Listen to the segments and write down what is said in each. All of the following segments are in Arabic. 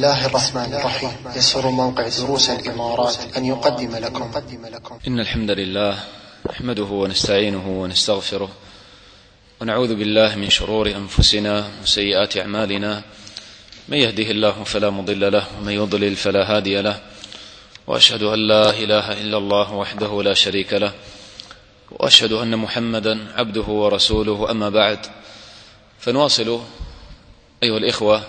الله الرحمن الرحيم. يسر موقع دروس الإمارات أن يقدم لكم إن الحمد لله نحمده ونستعينه ونستغفره ونعوذ بالله من شرور أنفسنا وسيئات أعمالنا، من يهده الله فلا مضل له ومن يضلل فلا هادي له، وأشهد أن لا إله إلا الله وحده لا شريك له، وأشهد أن محمدا عبده ورسوله. أما بعد، فنواصل أيها الإخوة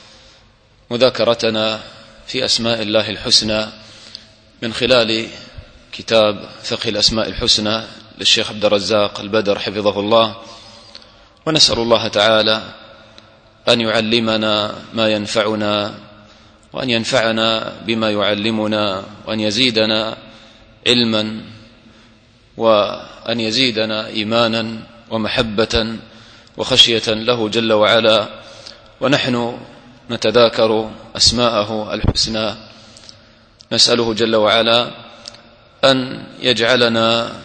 مذاكرتنا في أسماء الله الحسنى من خلال كتاب فقه الأسماء الحسنى للشيخ عبد الرزاق البدر حفظه الله، ونسأل الله تعالى أن يعلمنا ما ينفعنا وأن ينفعنا بما يعلمنا وأن يزيدنا علما وأن يزيدنا إيمانا ومحبة وخشية له جل وعلا، ونحن نتذاكر أسماءه الحسنى. نسأله جل وعلا أن يجعلنا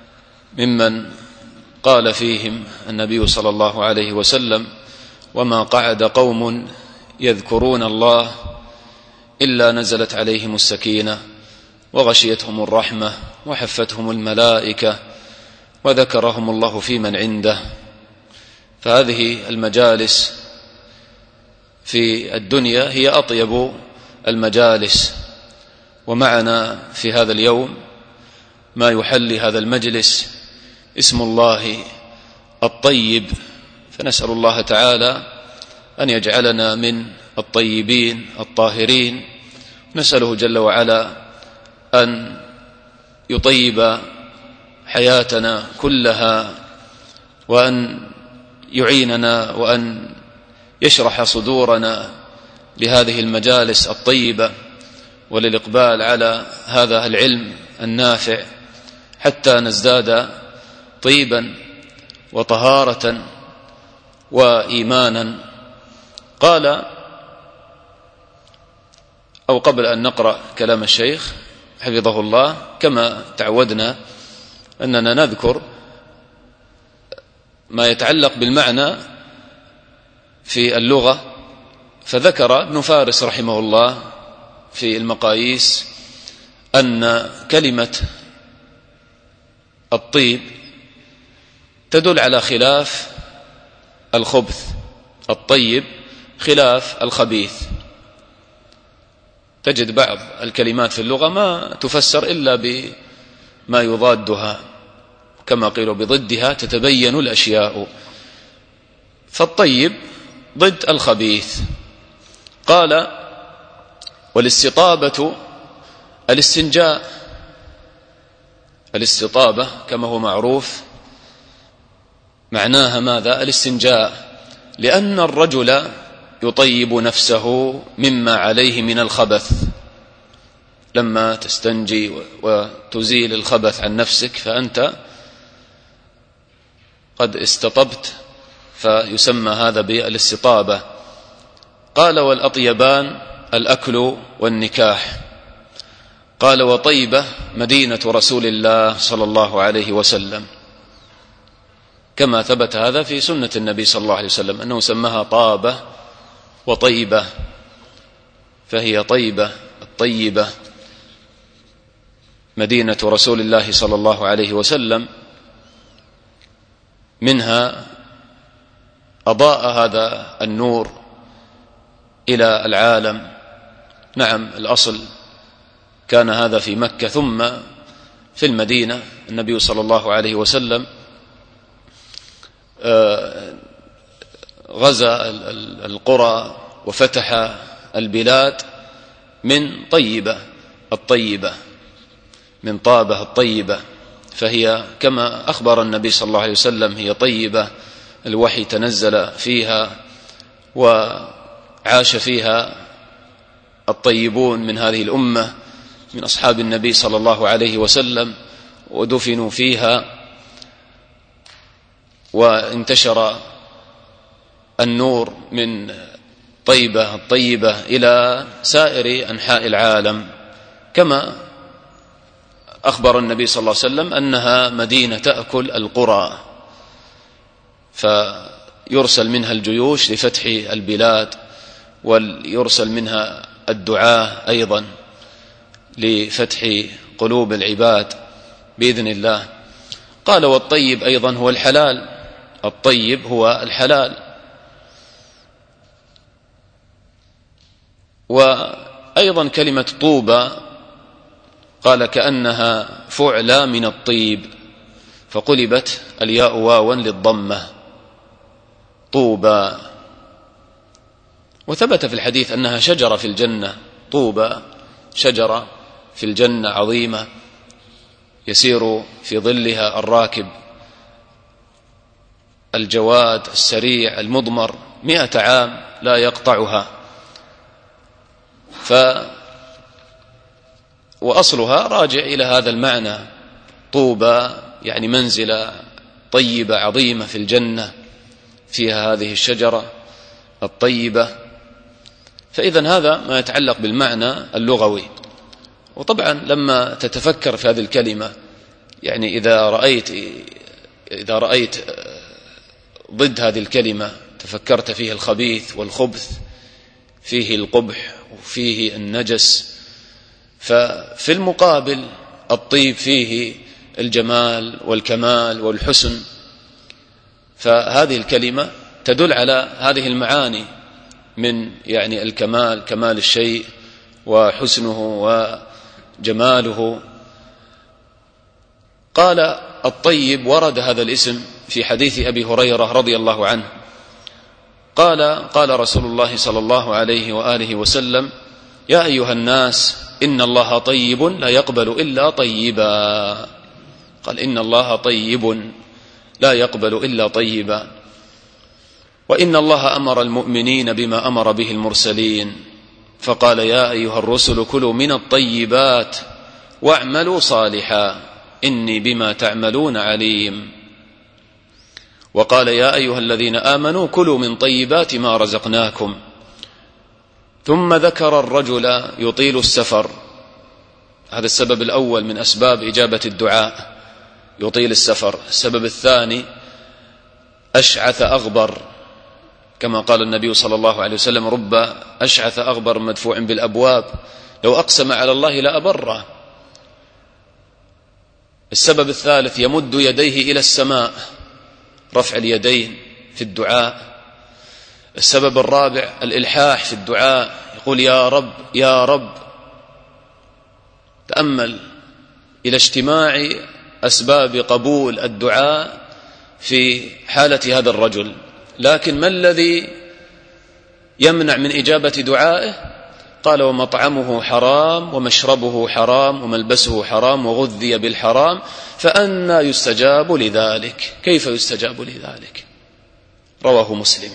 ممن قال فيهم النبي صلى الله عليه وسلم: وما قعد قوم يذكرون الله إلا نزلت عليهم السكينة وغشيتهم الرحمة وحفتهم الملائكة وذكرهم الله في من عنده. فهذه المجالس في الدنيا هي أطيب المجالس، ومعنا في هذا اليوم ما يحلي هذا المجلس اسم الله الطيب، فنسأل الله تعالى أن يجعلنا من الطيبين الطاهرين. نسأله جل وعلا أن يطيب حياتنا كلها، وأن يعيننا وأن يشرح صدورنا لهذه المجالس الطيبة وللإقبال على هذا العلم النافع، حتى نزداد طيبا وطهارة وإيمانا. قال، أو قبل أن نقرأ كلام الشيخ حفظه الله، كما تعودنا أننا نذكر ما يتعلق بالمعنى في اللغة، فذكر ابن فارس رحمه الله في المقاييس أن كلمة الطيب تدل على خلاف الخبث، الطيب خلاف الخبيث. تجد بعض الكلمات في اللغة ما تفسر إلا بما يضادها، كما قيل بضدها تتبين الأشياء، فالطيب ضد الخبيث. قال: والاستطابة الاستنجاء. الاستطابة كما هو معروف معناها ماذا؟ الاستنجاء، لأن الرجل يطيب نفسه مما عليه من الخبث. لما تستنجي وتزيل الخبث عن نفسك فأنت قد استطبت، فيسمى هذا بالاستطابة. قال: والأطيبان الأكل والنكاح. قال: وطيبة مدينة رسول الله صلى الله عليه وسلم، كما ثبت هذا في سنة النبي صلى الله عليه وسلم أنه سماها طابة وطيبة، فهي طيبة الطيبة مدينة رسول الله صلى الله عليه وسلم. منها أضاء هذا النور إلى العالم. نعم، الأصل كان هذا في مكة، ثم في المدينة النبي صلى الله عليه وسلم غزا القرى وفتح البلاد من طيبة الطيبة، من طابة الطيبة، فهي كما أخبر النبي صلى الله عليه وسلم هي طيبة، الوحي تنزل فيها وعاش فيها الطيبون من هذه الأمة من أصحاب النبي صلى الله عليه وسلم، ودفنوا فيها، وانتشر النور من طيبة الطيبة إلى سائر أنحاء العالم، كما أخبر النبي صلى الله عليه وسلم أنها مدينة تأكل القرى، فيرسل منها الجيوش لفتح البلاد، ويرسل منها الدعاء أيضا لفتح قلوب العباد بإذن الله. قال والطيب أيضا هو الحلال، الطيب هو الحلال. وأيضا كلمة طوبى قال كأنها فعلى من الطيب، فقلبت الياء واوا للضمة، طوبى. وثبت في الحديث أنها شجرة في الجنة، طوبى شجرة في الجنة عظيمة يسير في ظلها الراكب الجواد السريع المضمر 100 عام لا يقطعها. وأصلها راجع إلى هذا المعنى، طوبى يعني منزلة طيبة عظيمة في الجنة فيها هذه الشجرة الطيبة. فإذا هذا ما يتعلق بالمعنى اللغوي. وطبعا لما تتفكر في هذه الكلمة، يعني إذا رأيت ضد هذه الكلمة تفكرت فيه الخبيث والخبث، فيه القبح وفيه النجس، ففي المقابل الطيب فيه الجمال والكمال والحسن. فهذه الكلمة تدل على هذه المعاني من يعني الكمال، كمال الشيء وحسنه وجماله. قال الطيب ورد هذا الاسم في حديث أبي هريرة رضي الله عنه قال رسول الله صلى الله عليه وآله وسلم: يا أيها الناس إن الله طيب لا يقبل إلا طيبا. قال إن الله طيب لا يقبل إلا طيبا. وإن الله أمر المؤمنين بما أمر به المرسلين، فقال: يا أيها الرسل كلوا من الطيبات واعملوا صالحا إني بما تعملون عليم. وقال: يا أيها الذين آمنوا كلوا من طيبات ما رزقناكم. ثم ذكر الرجل يطيل السفر، هذا السبب الأول من أسباب إجابة الدعاء، يطيل السفر. السبب الثاني أشعث أغبر، كما قال النبي صلى الله عليه وسلم: رب أشعث أغبر مدفوع بالأبواب لو أقسم على الله لأبره. السبب الثالث يمد يديه إلى السماء، رفع اليدين في الدعاء. السبب الرابع الإلحاح في الدعاء، يقول: يا رب يا رب. تأمل إلى اجتماع أسباب قبول الدعاء في حالة هذا الرجل. لكن ما الذي يمنع من إجابة دعائه؟ قال: ومطعمه حرام ومشربه حرام وملبسه حرام وغذي بالحرام فأنى يستجاب لذلك. كيف يستجاب لذلك؟ رواه مسلم،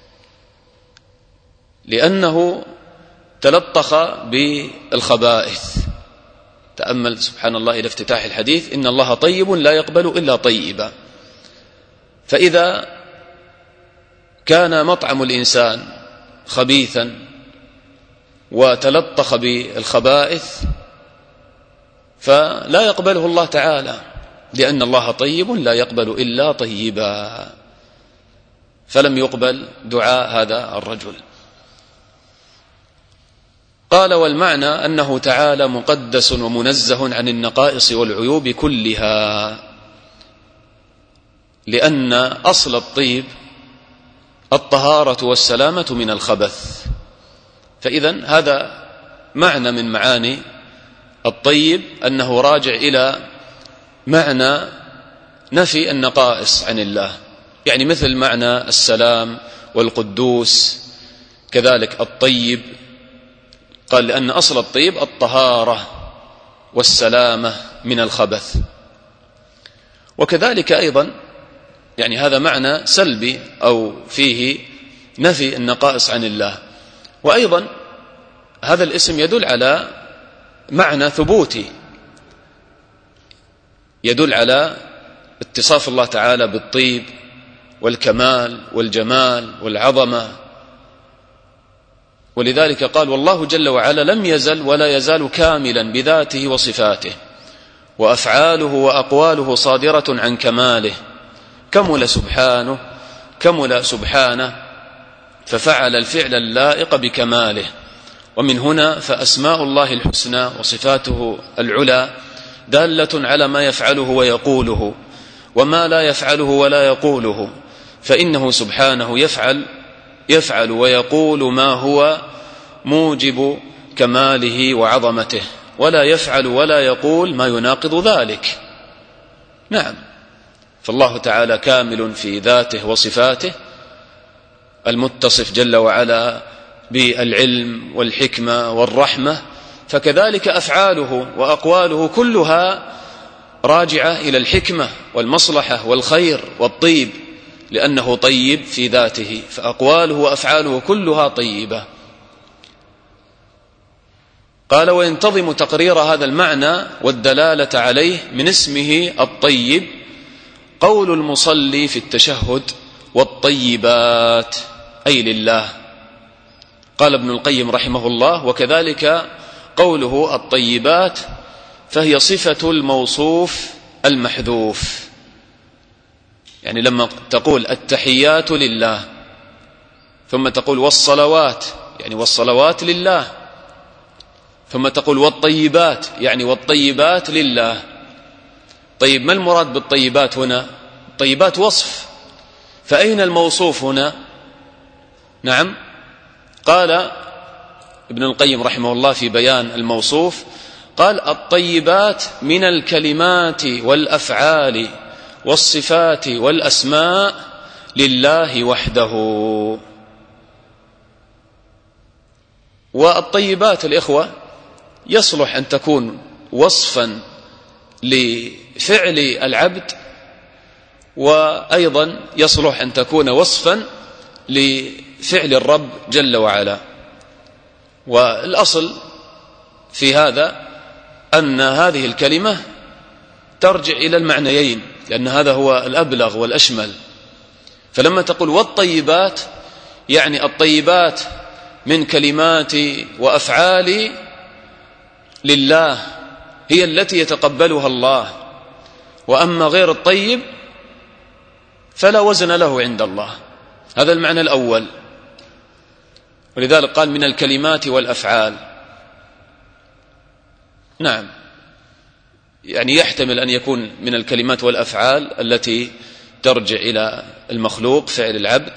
لأنه تلطخ بالخبائث. تأمل سبحان الله إلى افتتاح الحديث: إن الله طيب لا يقبل إلا طيبا. فإذا كان مطعم الإنسان خبيثا وتلطخ بالخبائث فلا يقبله الله تعالى، لأن الله طيب لا يقبل إلا طيبا. فلم يقبل دعاء هذا الرجل. قال: والمعنى أنه تعالى مقدس ومنزه عن النقائص والعيوب كلها، لأن أصل الطيب الطهارة والسلامة من الخبث. فإذن هذا معنى من معاني الطيب، أنه راجع إلى معنى نفي النقائص عن الله، يعني مثل معنى السلام والقدوس. كذلك الطيب قال لأن أصل الطيب الطهارة والسلامة من الخبث. وكذلك أيضا يعني هذا معنى سلبي أو فيه نفي النقائص عن الله. وأيضا هذا الاسم يدل على معنى ثبوتي، يدل على اتصاف الله تعالى بالطيب والكمال والجمال والعظمة. ولذلك قال: والله جل وعلا لم يزل ولا يزال كاملا بذاته وصفاته، وأفعاله وأقواله صادرة عن كماله. كمل سبحانه ففعل الفعل اللائق بكماله، ومن هنا فأسماء الله الحسنى وصفاته العلى دالة على ما يفعله ويقوله، وما لا يفعله ولا يقوله، فإنه سبحانه يفعل ويقول ما هو موجب كماله وعظمته، ولا يفعل ولا يقول ما يناقض ذلك. نعم، فالله تعالى كامل في ذاته وصفاته، المتصف جل وعلا بالعلم والحكمة والرحمة، فكذلك أفعاله وأقواله كلها راجعة إلى الحكمة والمصلحة والخير والطيب، لأنه طيب في ذاته، فأقواله وأفعاله كلها طيبة. قال: وينتظم تقرير هذا المعنى والدلالة عليه من اسمه الطيب قول المصلي في التشهد: والطيبات، أي لله. قال ابن القيم رحمه الله: وكذلك قوله الطيبات فهي صفة الموصوف المحذوف. يعني لما تقول التحيات لله، ثم تقول والصلوات، يعني والصلوات لله، ثم تقول والطيبات، يعني والطيبات لله. طيب، ما المراد بالطيبات هنا؟ الطيبات وصف، فأين الموصوف هنا؟ نعم، قال ابن القيم رحمه الله في بيان الموصوف، قال: الطيبات من الكلمات والأفعال والصفات والأسماء لله وحده. والطيبات الإخوة يصلح أن تكون وصفا لفعل العبد، وأيضا يصلح أن تكون وصفا لفعل الرب جل وعلا. والأصل في هذا أن هذه الكلمة ترجع إلى المعنيين، لأن هذا هو الأبلغ والأشمل. فلما تقول والطيبات، يعني الطيبات من كلمات وأفعال لله هي التي يتقبلها الله، وأما غير الطيب فلا وزن له عند الله. هذا المعنى الأول، ولذلك قال من الكلمات والأفعال. نعم، يعني يحتمل أن يكون من الكلمات والأفعال التي ترجع إلى المخلوق فعل العبد،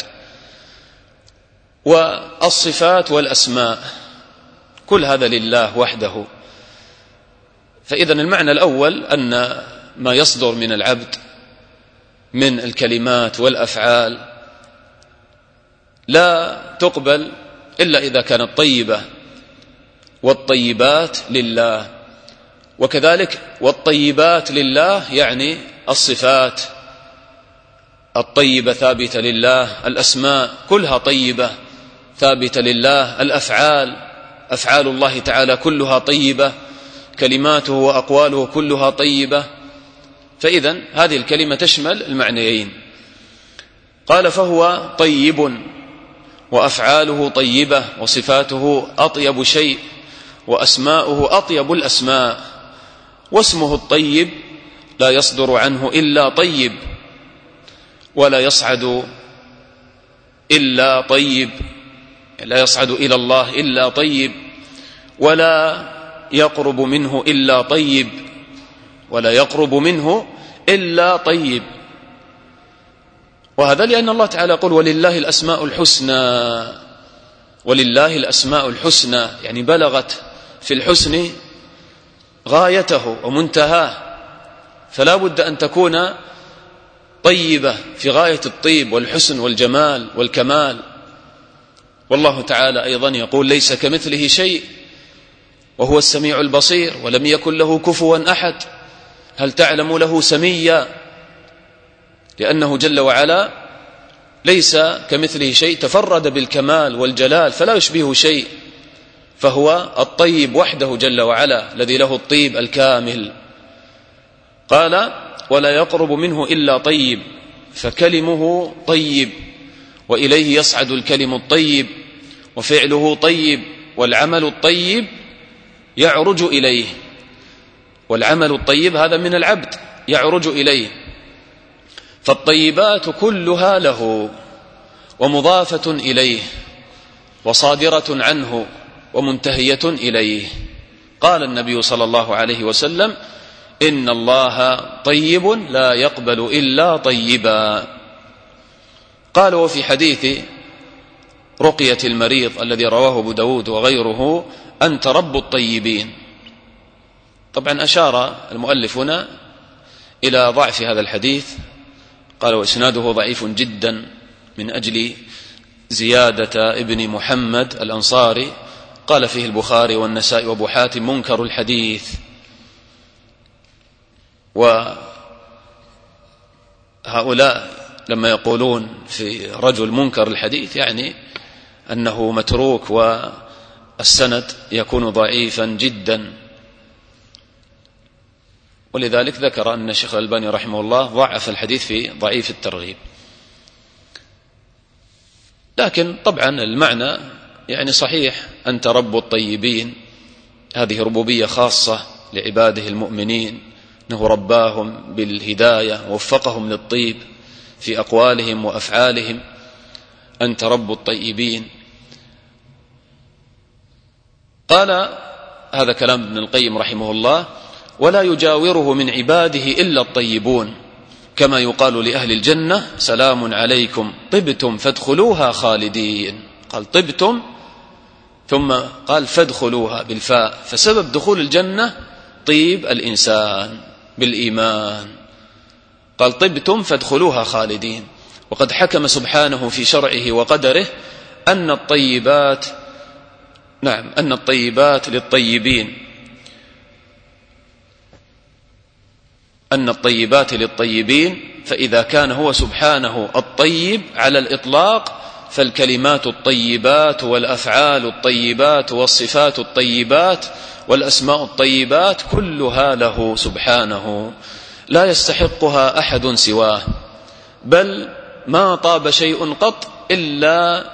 والصفات والأسماء، كل هذا لله وحده. فإذا المعنى الأول أن ما يصدر من العبد من الكلمات والأفعال لا تقبل إلا إذا كانت طيبة، والطيبات لله. وكذلك والطيبات لله يعني الصفات الطيبة ثابتة لله، الأسماء كلها طيبة ثابتة لله، الأفعال، أفعال الله تعالى كلها طيبة، كلماته وأقواله كلها طيبة. فإذن هذه الكلمة تشمل المعنيين. قال: فهو طيب وأفعاله طيبة، وصفاته أطيب شيء، وأسماؤه أطيب الأسماء، واسمه الطيب لا يصدر عنه إلا طيب، ولا يصعد إلا طيب، لا يصعد إلى الله إلا طيب، ولا يقرب منه إلا طيب، ولا يقرب منه إلا طيب. وهذا لأن الله تعالى يقول: ولله الأسماء الحسنى. ولله الأسماء الحسنى، يعني بلغت في الحسن غايته ومنتهاه، فلا بد أن تكون طيبة في غاية الطيب والحسن والجمال والكمال. والله تعالى أيضا يقول: ليس كمثله شيء وهو السميع البصير، ولم يكن له كفوا أحد، هل تعلم له سميا؟ لأنه جل وعلا ليس كمثله شيء، تفرد بالكمال والجلال فلا يشبهه شيء، فهو الطيب وحده جل وعلا الذي له الطيب الكامل. قال: ولا يقرب منه إلا طيب، فكلمه طيب، وإليه يصعد الكلم الطيب، وفعله طيب، والعمل الطيب يعرج إليه. والعمل الطيب هذا من العبد يعرج إليه. فالطيبات كلها له، ومضافة إليه، وصادرة عنه، ومنتهية إليه. قال النبي صلى الله عليه وسلم: إن الله طيب لا يقبل إلا طيبا. قال: وفي حديث رقية المريض الذي رواه أبو داود وغيره: أنت رب الطيبين. طبعا أشار المؤلف هنا إلى ضعف هذا الحديث، قال: وإسناده ضعيف جدا من أجل زيادة ابن محمد الأنصاري، قال فيه البخاري والنسائي وأبو حاتم منكر الحديث. وهؤلاء لما يقولون في رجل منكر الحديث يعني أنه متروك والسند يكون ضعيفا جدا. ولذلك ذكر أن الشيخ الألباني رحمه الله ضعف الحديث في ضعيف الترغيب. لكن طبعا المعنى يعني صحيح: أنت رب الطيبين، هذه ربوبية خاصة لعباده المؤمنين، أنه رباهم بالهداية ووفقهم للطيب في أقوالهم وأفعالهم. أنت رب الطيبين. قال: هذا كلام ابن القيم رحمه الله: ولا يجاوره من عباده إلا الطيبون، كما يقال لأهل الجنة: سلام عليكم طبتم فادخلوها خالدين. قال طبتم ثم قال فادخلوها بالفاء، فسبب دخول الجنة طيب الإنسان بالإيمان. قال طبتم فادخلوها خالدين. وقد حكم سبحانه في شرعه وقدره أن الطيبات للطيبين، فإذا كان هو سبحانه الطيب على الإطلاق، فالكلمات الطيبات والأفعال الطيبات والصفات الطيبات والأسماء الطيبات كلها له سبحانه، لا يستحقها أحد سواه. بل ما طاب شيء قط إلا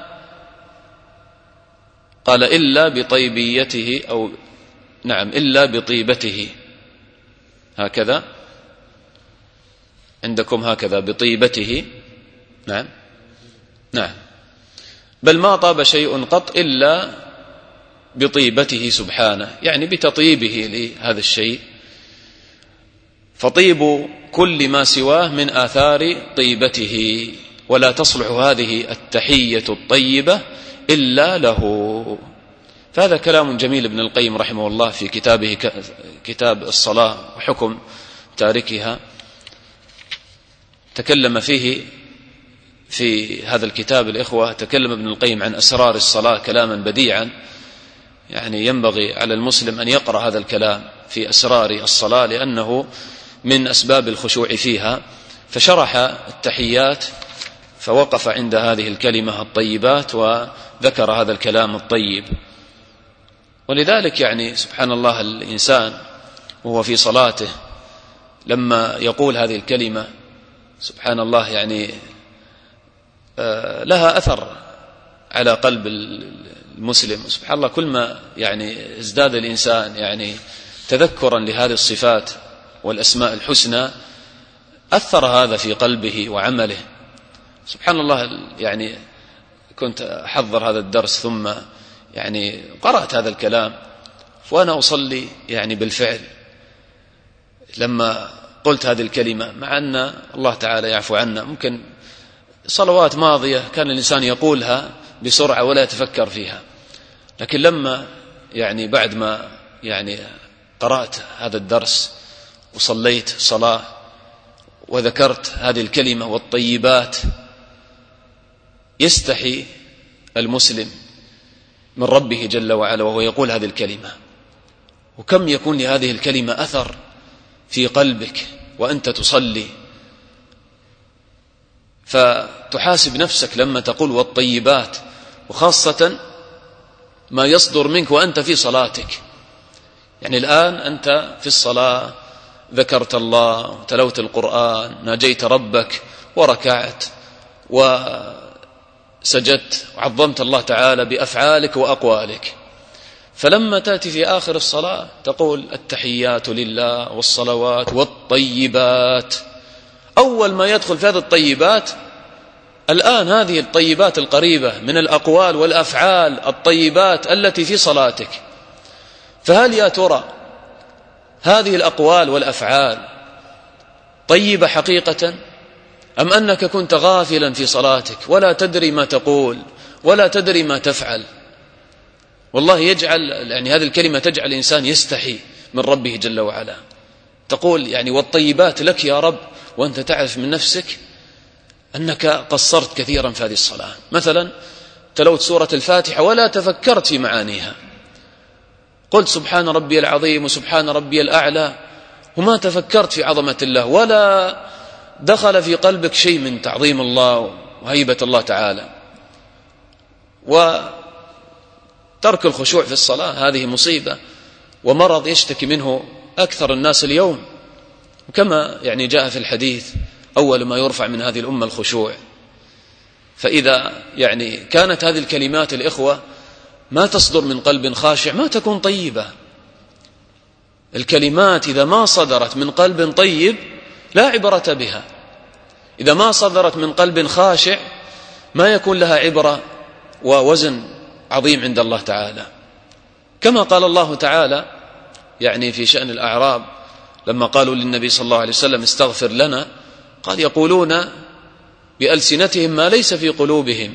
بطيبيته، أو إلا بطيبته. هكذا عندكم، هكذا بطيبته. نعم. بل ما طاب شيء قط إلا بطيبته سبحانه، يعني بتطيبه لهذا الشيء. فطيب كل ما سواه من آثار طيبته، ولا تصلح هذه التحية الطيبة إلا له. فهذا كلام جميل ابن القيم رحمه الله في كتابه كتاب الصلاة وحكم تاركها. تكلم فيه في هذا الكتاب الإخوة، تكلم ابن القيم عن أسرار الصلاة كلاما بديعا، يعني ينبغي على المسلم أن يقرأ هذا الكلام في أسرار الصلاة، لأنه من أسباب الخشوع فيها. فشرح التحيات فوقف عند هذه الكلمة الطيبات وذكر هذا الكلام الطيب. ولذلك يعني سبحان الله، الإنسان وهو في صلاته لما يقول هذه الكلمة سبحان الله يعني لها أثر على قلب المسلم. سبحان الله، كل ما يعني ازداد الإنسان يعني تذكرا لهذه الصفات والأسماء الحسنى، أثر هذا في قلبه وعمله. سبحان الله، يعني كنت أحضر هذا الدرس ثم يعني قرأت هذا الكلام وأنا أصلي، يعني بالفعل لما قلت هذه الكلمة، مع أن الله تعالى يعفو عنا، ممكن صلوات ماضية كان الإنسان يقولها بسرعة ولا يتفكر فيها، لكن لما يعني بعد ما يعني قرأت هذا الدرس وصليت صلاة وذكرت هذه الكلمة والطيبات، يستحي المسلم من ربه جل وعلا وهو يقول هذه الكلمة. وكم يكون لهذه الكلمة أثر في قلبك وأنت تصلي، فتحاسب نفسك لما تقول والطيبات، وخاصة ما يصدر منك وأنت في صلاتك. يعني الآن أنت في الصلاة ذكرت الله وتلوت القرآن، ناجيت ربك وركعت وسجدت وعظمت الله تعالى بأفعالك وأقوالك. فلما تأتي في آخر الصلاة تقول التحيات لله والصلوات والطيبات، أول ما يدخل في هذه الطيبات الآن هذه الطيبات القريبة من الأقوال والأفعال الطيبات التي في صلاتك، فهل يا ترى هذه الأقوال والأفعال طيبة حقيقة، أم أنك كنت غافلا في صلاتك ولا تدري ما تقول ولا تدري ما تفعل؟ والله يعني هذه الكلمة تجعل الإنسان يستحي من ربه جل وعلا. تقول يعني والطيبات لك يا رب وأنت تعرف من نفسك أنك قصرت كثيرا في هذه الصلاة. مثلا تلوت سورة الفاتحة ولا تفكرت في معانيها، قلت سبحان ربي العظيم وسبحان ربي الأعلى وما تفكرت في عظمة الله، ولا دخل في قلبك شيء من تعظيم الله وهيبة الله تعالى. وترك الخشوع في الصلاة هذه مصيبة ومرض يشتكي منه أكثر الناس اليوم، وكما يعني جاء في الحديث أول ما يرفع من هذه الأمة الخشوع. فإذا يعني كانت هذه الكلمات الإخوة ما تصدر من قلب خاشع ما تكون طيبة. الكلمات إذا ما صدرت من قلب طيب لا عبرة بها، إذا ما صدرت من قلب خاشع ما يكون لها عبرة ووزن عظيم عند الله تعالى. كما قال الله تعالى يعني في شأن الأعراب لما قالوا للنبي صلى الله عليه وسلم استغفر لنا، قال يقولون بألسنتهم ما ليس في قلوبهم.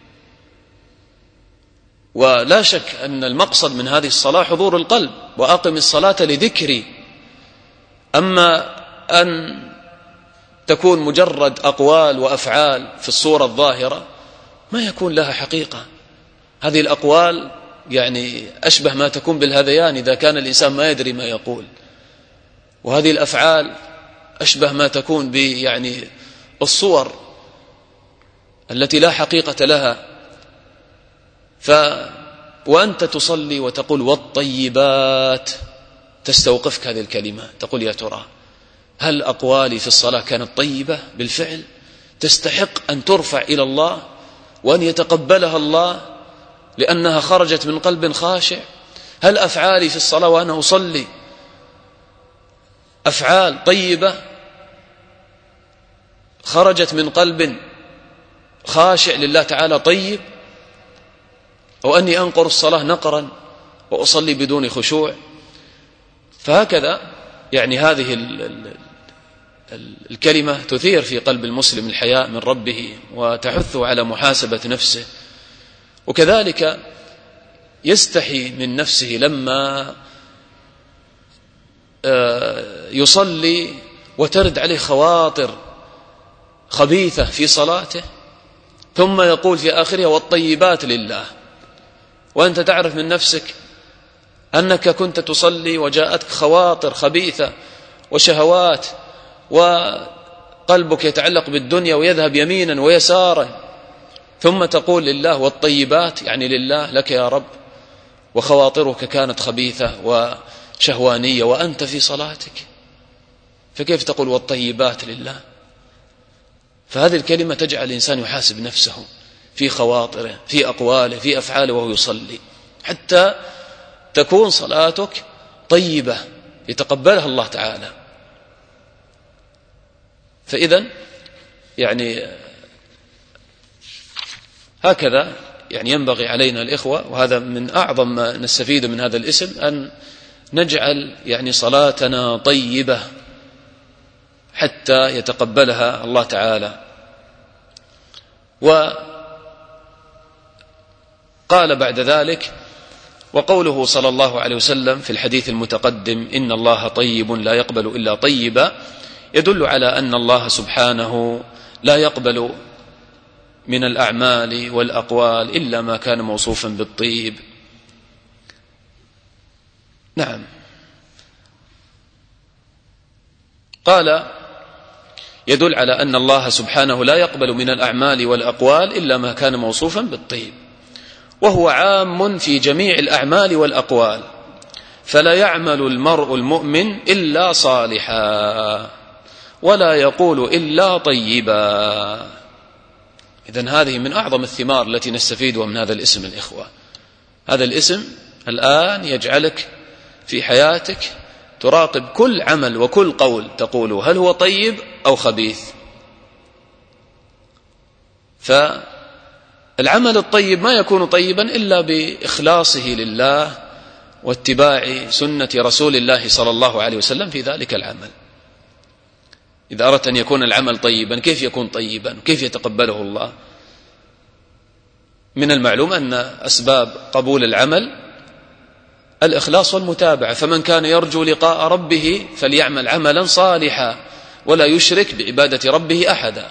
ولا شك أن المقصد من هذه الصلاة حضور القلب، وأقم الصلاة لذكري. أما أن تكون مجرد أقوال وأفعال في الصورة الظاهرة ما يكون لها حقيقة. هذه الأقوال يعني أشبه ما تكون بالهذيان إذا كان الإنسان ما يدري ما يقول، وهذه الأفعال أشبه ما تكون يعني الصور التي لا حقيقة لها. وأنت تصلي وتقول والطيبات تستوقفك هذه الكلمة، تقول يا ترى هل أقوالي في الصلاة كانت طيبة بالفعل تستحق أن ترفع إلى الله وأن يتقبلها الله لأنها خرجت من قلب خاشع؟ هل أفعالي في الصلاة وأنا أصلي أفعال طيبة خرجت من قلب خاشع لله تعالى طيب، أو أني أنقر الصلاة نقرا وأصلي بدون خشوع؟ فهكذا يعني هذه الكلمة تثير في قلب المسلم الحياء من ربه وتحثه على محاسبة نفسه، وكذلك يستحي من نفسه لما يصلي وترد عليه خواطر خبيثة في صلاته ثم يقول في آخرها والطيبات لله، وأنت تعرف من نفسك أنك كنت تصلي وجاءتك خواطر خبيثة وشهوات وقلبك يتعلق بالدنيا ويذهب يمينا ويسارا، ثم تقول لله والطيبات يعني لله لك يا رب، وخواطرك كانت خبيثة وشهوانية وأنت في صلاتك، فكيف تقول والطيبات لله؟ فهذه الكلمة تجعل الإنسان يحاسب نفسه في خواطره في أقواله في أفعاله وهو يصلي، حتى تكون صلاتك طيبة يتقبلها الله تعالى. فإذن يعني هكذا يعني ينبغي علينا الإخوة، وهذا من أعظم ما نستفيد من هذا الاسم، أن نجعل يعني صلاتنا طيبة حتى يتقبلها الله تعالى. وقال بعد ذلك وقوله صلى الله عليه وسلم في الحديث المتقدم إن الله طيب لا يقبل إلا طيبا، يدل على أن الله سبحانه لا يقبل من الأعمال والأقوال إلا ما كان موصوفا بالطيب. نعم. قال يدل على أن الله سبحانه لا يقبل من الأعمال والأقوال إلا ما كان موصوفا بالطيب، وهو عام في جميع الأعمال والأقوال، فلا يعمل المرء المؤمن إلا صالحا ولا يقول إلا طيبا. إذن هذه من أعظم الثمار التي نستفيدها من هذا الاسم الإخوة. هذا الاسم الآن يجعلك في حياتك تراقب كل عمل وكل قول تقوله هل هو طيب أو خبيث. فالعمل الطيب ما يكون طيبا إلا بإخلاصه لله واتباع سنة رسول الله صلى الله عليه وسلم في ذلك العمل. إذا أردت أن يكون العمل طيبا كيف يكون طيبا؟ كيف يتقبله الله؟ من المعلوم أن أسباب قبول العمل الإخلاص والمتابعة، فمن كان يرجو لقاء ربه فليعمل عملا صالحا ولا يشرك بعبادة ربه أحدا.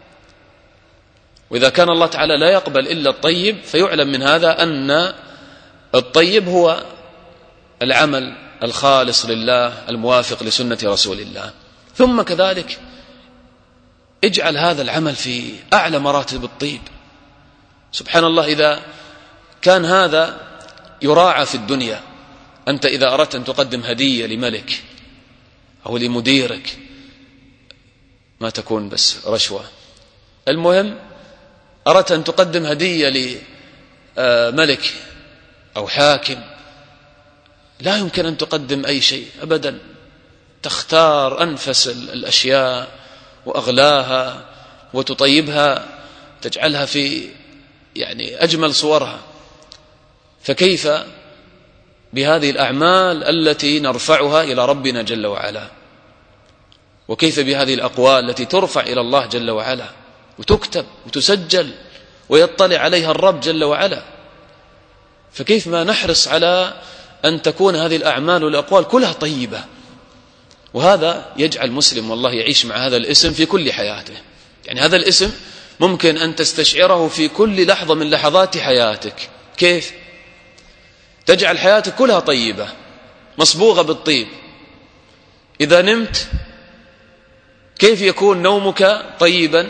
وإذا كان الله تعالى لا يقبل إلا الطيب فيعلم من هذا أن الطيب هو العمل الخالص لله الموافق لسنة رسول الله. ثم كذلك اجعل هذا العمل في أعلى مراتب الطيب. سبحان الله، إذا كان هذا يراعى في الدنيا، أنت إذا أردت أن تقدم هدية لملك أو لمديرك ما تكون بس رشوة، المهم أردت أن تقدم هدية لملك أو حاكم، لا يمكن أن تقدم أي شيء أبدا، تختار أنفس الأشياء وأغلاها وتطيبها، تجعلها في أجمل صورها. فكيف بهذه الأعمال التي نرفعها إلى ربنا جل وعلا؟ وكيف بهذه الأقوال التي ترفع إلى الله جل وعلا وتكتب وتسجل ويطلع عليها الرب جل وعلا؟ فكيف ما نحرص على أن تكون هذه الأعمال والأقوال كلها طيبة؟ وهذا يجعل مسلم والله يعيش مع هذا الاسم في كل حياته. هذا الاسم ممكن أن تستشعره في كل لحظة من لحظات حياتك. كيف؟ تجعل حياتك كلها طيبة مصبوغة بالطيب. إذا نمت كيف يكون نومك طيبا؟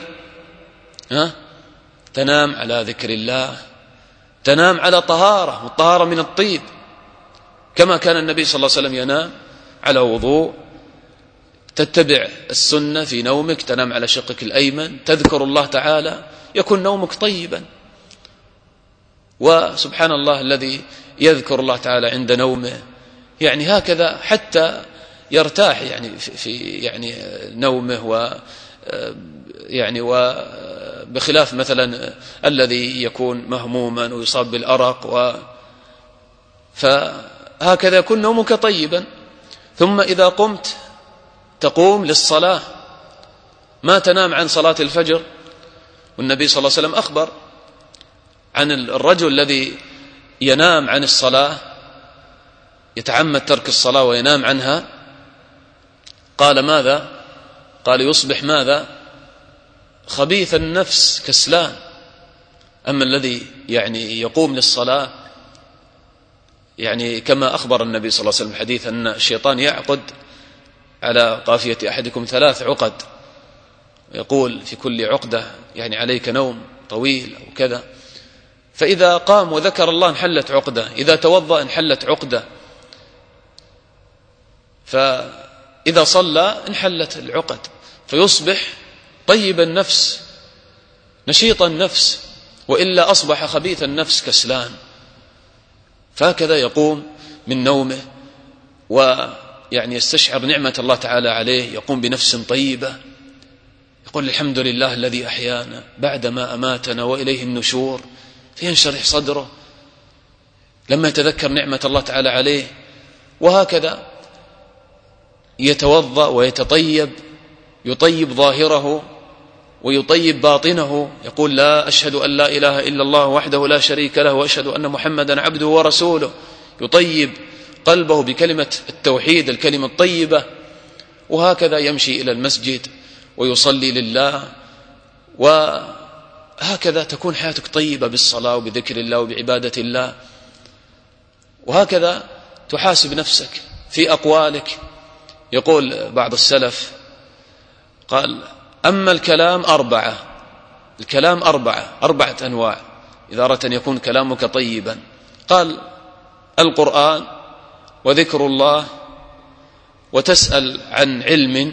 تنام على ذكر الله، تنام على طهارة، والطهارة من الطيب، كما كان النبي صلى الله عليه وسلم ينام على وضوء. تتبع السنة في نومك، تنام على شقك الأيمن، تذكر الله تعالى، يكون نومك طيبا. وسبحان الله الذي يذكر الله تعالى عند نومه هكذا حتى يرتاح في نومه، وبخلاف مثلا الذي يكون مهموما ويصاب بالأرق فهكذا يكون نومك طيبا. ثم إذا قمت تقوم للصلاة، ما تنام عن صلاة الفجر. والنبي صلى الله عليه وسلم أخبر عن الرجل الذي ينام عن الصلاة، يتعمد ترك الصلاة وينام عنها، قال ماذا؟ قال يصبح ماذا؟ خبيث النفس كسلان. أما الذي يقوم للصلاة كما أخبر النبي صلى الله عليه وسلم الحديث أن الشيطان يعقد على قافية أحدكم 3 عقد، ويقول في كل عقدة عليك نوم طويل أو كذا. فإذا قام وذكر الله انحلت عقدة، إذا توضأ انحلت عقدة، فإذا صلى انحلت العقد، فيصبح طيب النفس نشيط النفس، وإلا أصبح خبيث النفس كسلان. فهكذا يقوم من نومه يستشعر نعمة الله تعالى عليه، يقوم بنفس طيبة، يقول الحمد لله الذي أحيانا بعدما أماتنا وإليه النشور، فينشرح صدره لما يتذكر نعمة الله تعالى عليه. وهكذا يتوضأ ويتطيب، يطيب ظاهره ويطيب باطنه، يقول لا أشهد أن لا إله إلا الله وحده لا شريك له وأشهد أن محمدا عبده ورسوله، يطيب قلبه بكلمة التوحيد، الكلمة الطيبة. وهكذا يمشي إلى المسجد ويصلي لله، وهكذا تكون حياتك طيبة بالصلاة وبذكر الله وبعبادة الله. وهكذا تحاسب نفسك في أقوالك. يقول بعض السلف قال أما الكلام 4، الكلام 4 أنواع إذا أردت أن يكون كلامك طيبا. قال القرآن وذكر الله وتسأل عن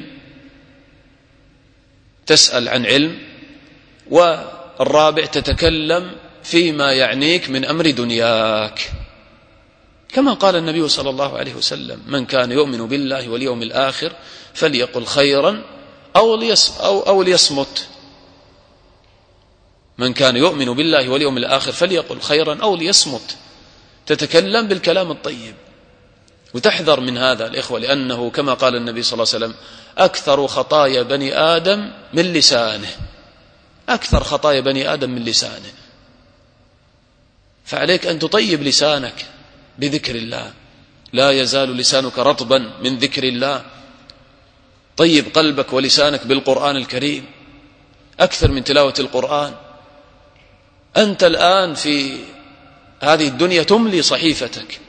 علم، والرابع تتكلم فيما يعنيك من أمر دنياك، كما قال النبي صلى الله عليه وسلم من كان يؤمن بالله واليوم الآخر فليقل خيرا أو ليصمت. من كان يؤمن بالله واليوم الآخر فليقل خيرا أو ليصمت. تتكلم بالكلام الطيب، وتحذر من هذا الإخوة، لأنه كما قال النبي صلى الله عليه وسلم أكثر خطايا بني آدم من لسانه، أكثر خطايا بني آدم من لسانه. فعليك أن تطيب لسانك بذكر الله، لا يزال لسانك رطبا من ذكر الله. طيب قلبك ولسانك بالقرآن الكريم، أكثر من تلاوة القرآن. أنت الآن في هذه الدنيا تملي صحيفتك،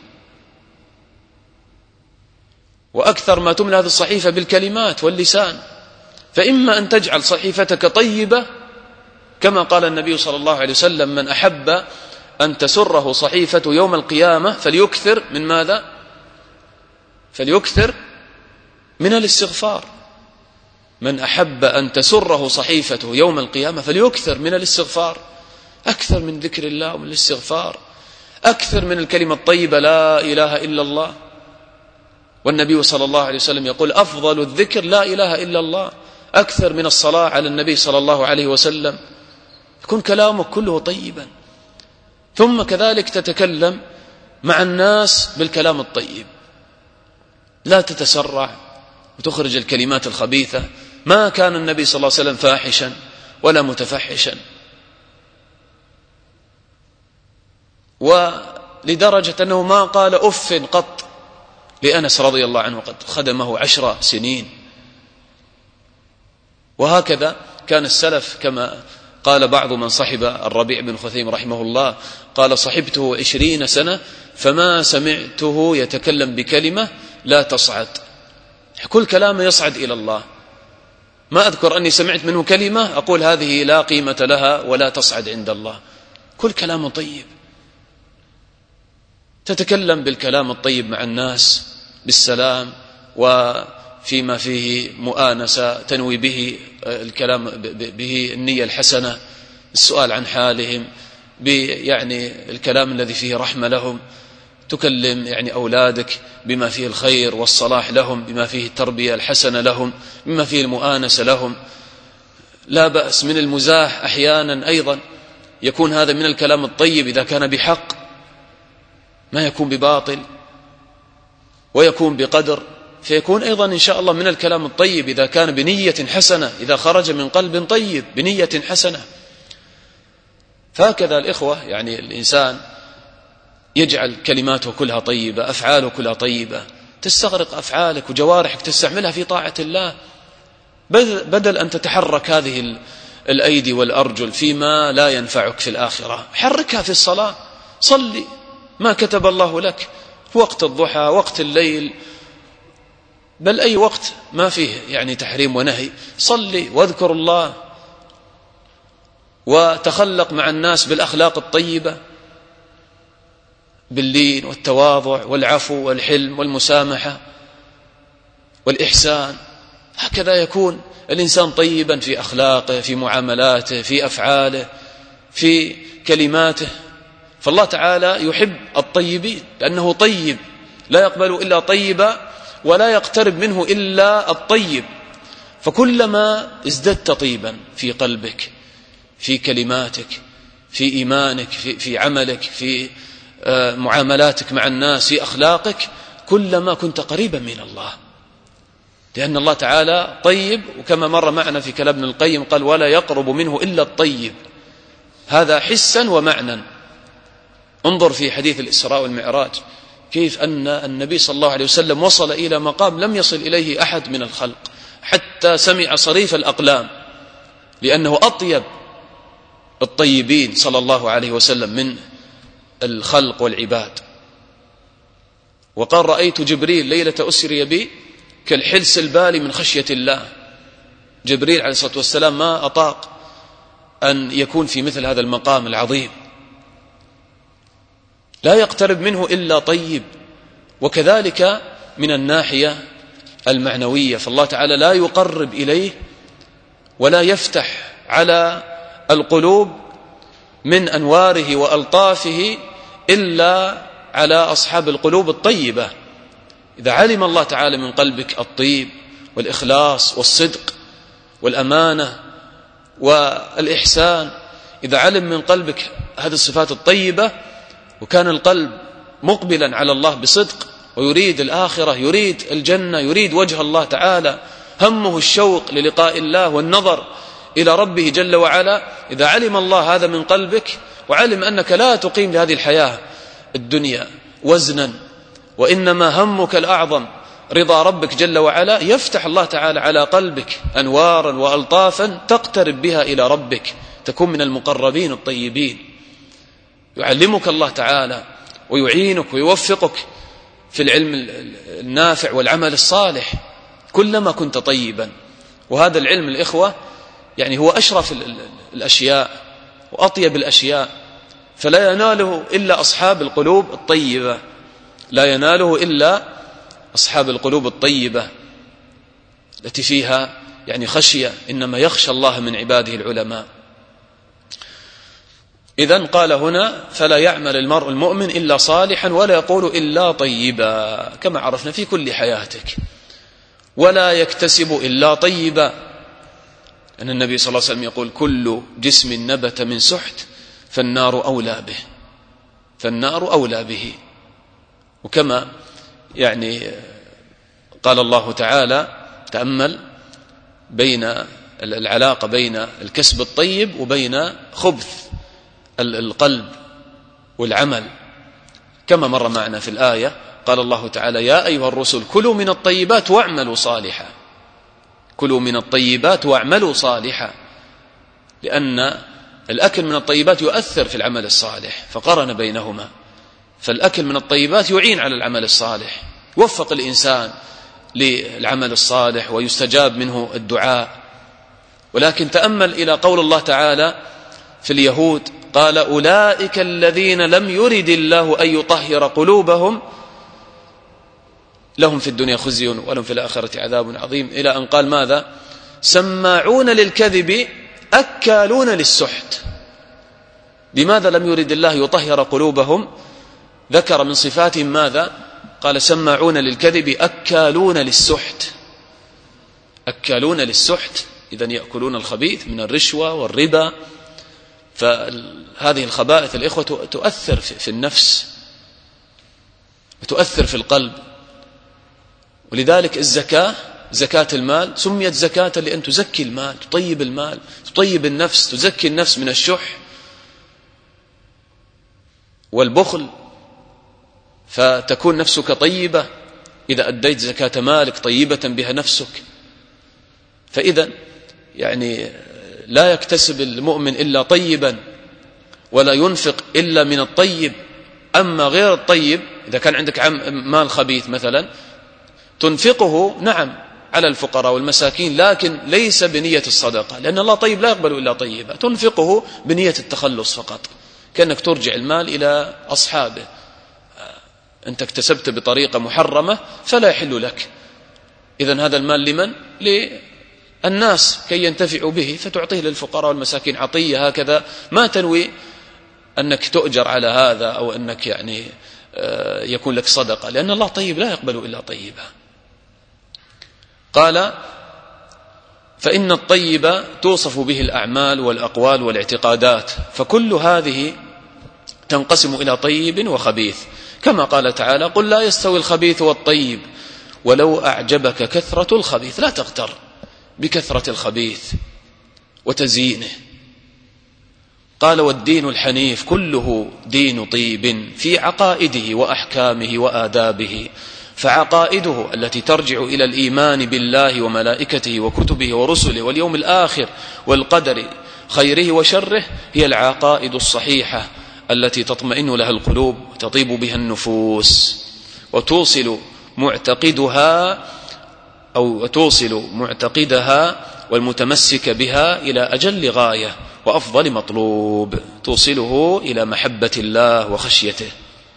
وأكثر ما تملى هذه الصحيفة بالكلمات واللسان. فإما أن تجعل صحيفتك طيبة كما قال النبي صلى الله عليه وسلم من أحب أن تسره صحيفة يوم القيامة فليكثر من ماذا؟ فليكثر من الاستغفار. من أحب أن تسره صحيفته يوم القيامة فليكثر من الاستغفار، أكثر من ذكر الله ومن الاستغفار، أكثر من الكلمة الطيبة لا إله إلا الله. والنبي صلى الله عليه وسلم يقول أفضل الذكر لا إله إلا الله، أكثر من الصلاة على النبي صلى الله عليه وسلم. يكون كلامك كله طيبا. ثم كذلك تتكلم مع الناس بالكلام الطيب، لا تتسرع وتخرج الكلمات الخبيثة. ما كان النبي صلى الله عليه وسلم فاحشا ولا متفحشا، ولدرجة أنه ما قال أف قط لأنس رضي الله عنه، قد خدمه 10 سنين. وهكذا كان السلف، كما قال بعض من صحب الربيع بن خثيم رحمه الله، قال صحبته 20 سنة فما سمعته يتكلم بكلمة لا تصعد، كل كلامه يصعد إلى الله. ما أذكر أني سمعت منه كلمة أقول هذه لا قيمة لها ولا تصعد عند الله، كل كلامه طيب. تتكلم بالكلام الطيب مع الناس بالسلام، وفيما فيه مؤانسة تنوي به الكلام به النية الحسنة، السؤال عن حالهم، يعني الكلام الذي فيه رحمة لهم. تكلم يعني أولادك بما فيه الخير والصلاح لهم، بما فيه التربية الحسنة لهم، بما فيه المؤانسة لهم. لا بأس من المزاح أحيانا أيضا، يكون هذا من الكلام الطيب إذا كان بحق، ما يكون بباطل، ويكون بقدر، فيكون أيضا إن شاء الله من الكلام الطيب إذا كان بنية حسنة، إذا خرج من قلب طيب بنية حسنة. فهكذا الإخوة، يعني الإنسان يجعل كلماته كلها طيبة، أفعاله كلها طيبة، تستغرق أفعالك وجوارحك تستعملها في طاعة الله، بدل أن تتحرك هذه الأيدي والأرجل فيما لا ينفعك في الآخرة. حركها في الصلاة، صلي ما كتب الله لك، وقت الضحى، وقت الليل، بل أي وقت ما فيه يعني تحريم ونهي، صلي واذكر الله، وتخلق مع الناس بالأخلاق الطيبة، باللين والتواضع والعفو والحلم والمسامحة والإحسان. هكذا يكون الإنسان طيبا في أخلاقه، في معاملاته، في أفعاله، في كلماته. فالله تعالى يحب الطيبين، لأنه طيب لا يقبل إلا طيبا ولا يقترب منه إلا الطيب. فكلما ازددت طيبا في قلبك، في كلماتك، في إيمانك، في عملك، في معاملاتك مع الناس، في أخلاقك، كلما كنت قريبا من الله، لأن الله تعالى طيب. وكما مر معنا في كلام ابن القيم قال ولا يقرب منه إلا الطيب، هذا حسا ومعنى. انظر في حديث الإسراء والمعراج كيف أن النبي صلى الله عليه وسلم وصل إلى مقام لم يصل إليه أحد من الخلق، حتى سمع صريف الأقلام، لأنه أطيب الطيبين صلى الله عليه وسلم من الخلق والعباد. وقال رأيت جبريل ليلة أسري بي كالحلس البالي من خشية الله. جبريل عليه الصلاة والسلام ما أطاق أن يكون في مثل هذا المقام العظيم، لا يقترب منه إلا طيب. وكذلك من الناحية المعنوية، فالله تعالى لا يقرب إليه ولا يفتح على القلوب من أنواره وألطافه إلا على أصحاب القلوب الطيبة. إذا علم الله تعالى من قلبك الطيب والإخلاص والصدق والأمانة والإحسان، إذا علم من قلبك هذه الصفات الطيبة وكان القلب مقبلا على الله بصدق ويريد الآخرة، يريد الجنة، يريد وجه الله تعالى، همه الشوق للقاء الله والنظر إلى ربه جل وعلا، إذا علم الله هذا من قلبك وعلم أنك لا تقيم لهذه الحياة الدنيا وزنا وإنما همك الأعظم رضا ربك جل وعلا، يفتح الله تعالى على قلبك أنوارا وألطافا تقترب بها إلى ربك، تكون من المقربين الطيبين. يعلمك الله تعالى ويعينك ويوفقك في العلم النافع والعمل الصالح كلما كنت طيبا. وهذا العلم الإخوة يعني هو أشرف الأشياء وأطيب الأشياء، فلا يناله إلا أصحاب القلوب الطيبة، لا يناله إلا أصحاب القلوب الطيبة التي فيها يعني خشية، إنما يخشى الله من عباده العلماء. إذن قال هنا: فلا يعمل المرء المؤمن إلا صالحا ولا يقول إلا طيبا، كما عرفنا في كل حياتك، ولا يكتسب إلا طيبا، أن النبي صلى الله عليه وسلم يقول: كل جسم نبت من سحت فالنار أولى به، فالنار أولى به. وكما يعني قال الله تعالى: تأمل بين العلاقة بين الكسب الطيب وبين خبث القلب والعمل، كما مر معنا في الآية قال الله تعالى: يا أيها الرسل كلوا من الطيبات واعملوا صالحا، كلوا من الطيبات واعملوا صالحا، لأن الأكل من الطيبات يؤثر في العمل الصالح، فقارن بينهما. فالأكل من الطيبات يعين على العمل الصالح، يوفق الإنسان للعمل الصالح ويستجاب منه الدعاء. ولكن تأمل إلى قول الله تعالى في اليهود: قال: أولئك الذين لم يرد الله أن يطهر قلوبهم لهم في الدنيا خزي ولهم في الآخرة عذاب عظيم، إلى أن قال ماذا؟ سماعون للكذب أكالون للسحت. لماذا لم يرد الله يطهر قلوبهم؟ ذكر من صفاتهم ماذا؟ قال: سماعون للكذب أكالون للسحت، أكالون للسحت، إذن يأكلون الخبيث من الرشوة والربا. فهذه الخبائث الإخوة تؤثر في النفس وتؤثر في القلب. ولذلك الزكاة، زكاة المال سميت زكاة لأن تزكي المال، تطيب المال، تطيب النفس، تزكي النفس من الشح والبخل، فتكون نفسك طيبة إذا أديت زكاة مالك طيبة بها نفسك. فإذا يعني لا يكتسب المؤمن إلا طيبا ولا ينفق إلا من الطيب. أما غير الطيب، إذا كان عندك مال خبيث مثلا تنفقه نعم على الفقراء والمساكين، لكن ليس بنية الصدقة، لأن الله طيب لا يقبل إلا طيبا، تنفقه بنية التخلص فقط، كأنك ترجع المال إلى أصحابه. أنت اكتسبت بطريقة محرمة فلا يحل لك، إذن هذا المال لمن؟ للناس كي ينتفعوا به، فتعطيه للفقراء والمساكين عطية هكذا، ما تنوي أنك تؤجر على هذا أو أنك يعني يكون لك صدقة، لأن الله طيب لا يقبل إلا طيبا. قال: فإن الطيب توصف به الأعمال والأقوال والاعتقادات، فكل هذه تنقسم إلى طيب وخبيث، كما قال تعالى: قل لا يستوي الخبيث والطيب ولو أعجبك كثرة الخبيث. لا تغتر بكثرة الخبيث وتزيينه. قال: والدين الحنيف كله دين طيب في عقائده وأحكامه وآدابه، فعقائده التي ترجع إلى الإيمان بالله وملائكته وكتبه ورسله واليوم الآخر والقدر خيره وشره هي العقائد الصحيحة التي تطمئن لها القلوب وتطيب بها النفوس، وتوصل معتقدها والمتمسك بها إلى أجل غاية وأفضل مطلوب، توصله إلى محبة الله وخشيته.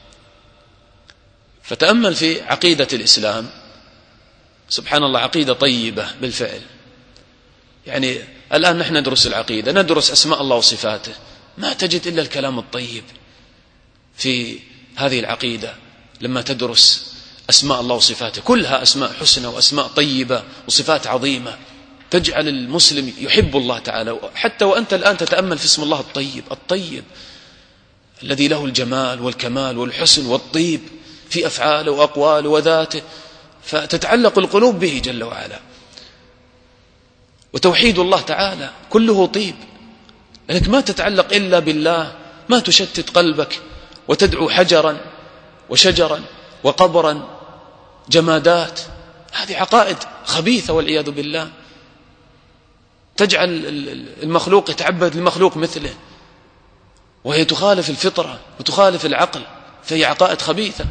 فتأمل في عقيدة الإسلام، سبحان الله، عقيدة طيبة بالفعل. يعني الآن نحن ندرس العقيدة، ندرس أسماء الله وصفاته، ما تجد إلا الكلام الطيب في هذه العقيدة. لما تدرس أسماء الله وصفاته كلها أسماء حسنى وأسماء طيبة وصفات عظيمة، تجعل المسلم يحب الله تعالى. حتى وأنت الآن تتأمل في اسم الله الطيب، الطيب الذي له الجمال والكمال والحسن والطيب في أفعاله وأقواله وذاته، فتتعلق القلوب به جل وعلا. وتوحيد الله تعالى كله طيب، لأنك ما تتعلق إلا بالله، ما تشتت قلبك وتدعو حجرا وشجرا وقبرا جمادات. هذه عقائد خبيثة والعياذ بالله، تجعل المخلوق يتعبد لمخلوق مثله، وهي تخالف الفطرة وتخالف العقل، فهي عقائد خبيثة.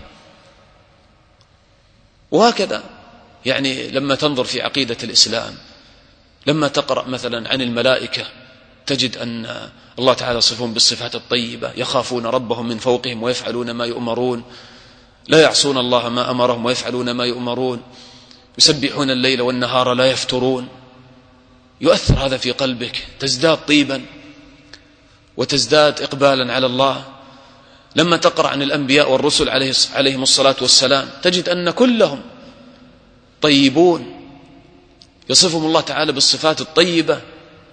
وهكذا يعني لما تنظر في عقيدة الإسلام، لما تقرأ مثلا عن الملائكة تجد أن الله تعالى يصفهم بالصفات الطيبة، يخافون ربهم من فوقهم ويفعلون ما يؤمرون، لا يعصون الله ما أمرهم ويفعلون ما يؤمرون، يسبحون الليل والنهار لا يفترون. يؤثر هذا في قلبك، تزداد طيبا وتزداد إقبالا على الله. لما تقرأ عن الأنبياء والرسل عليهم الصلاة والسلام تجد أن كلهم طيبون، يصفهم الله تعالى بالصفات الطيبة.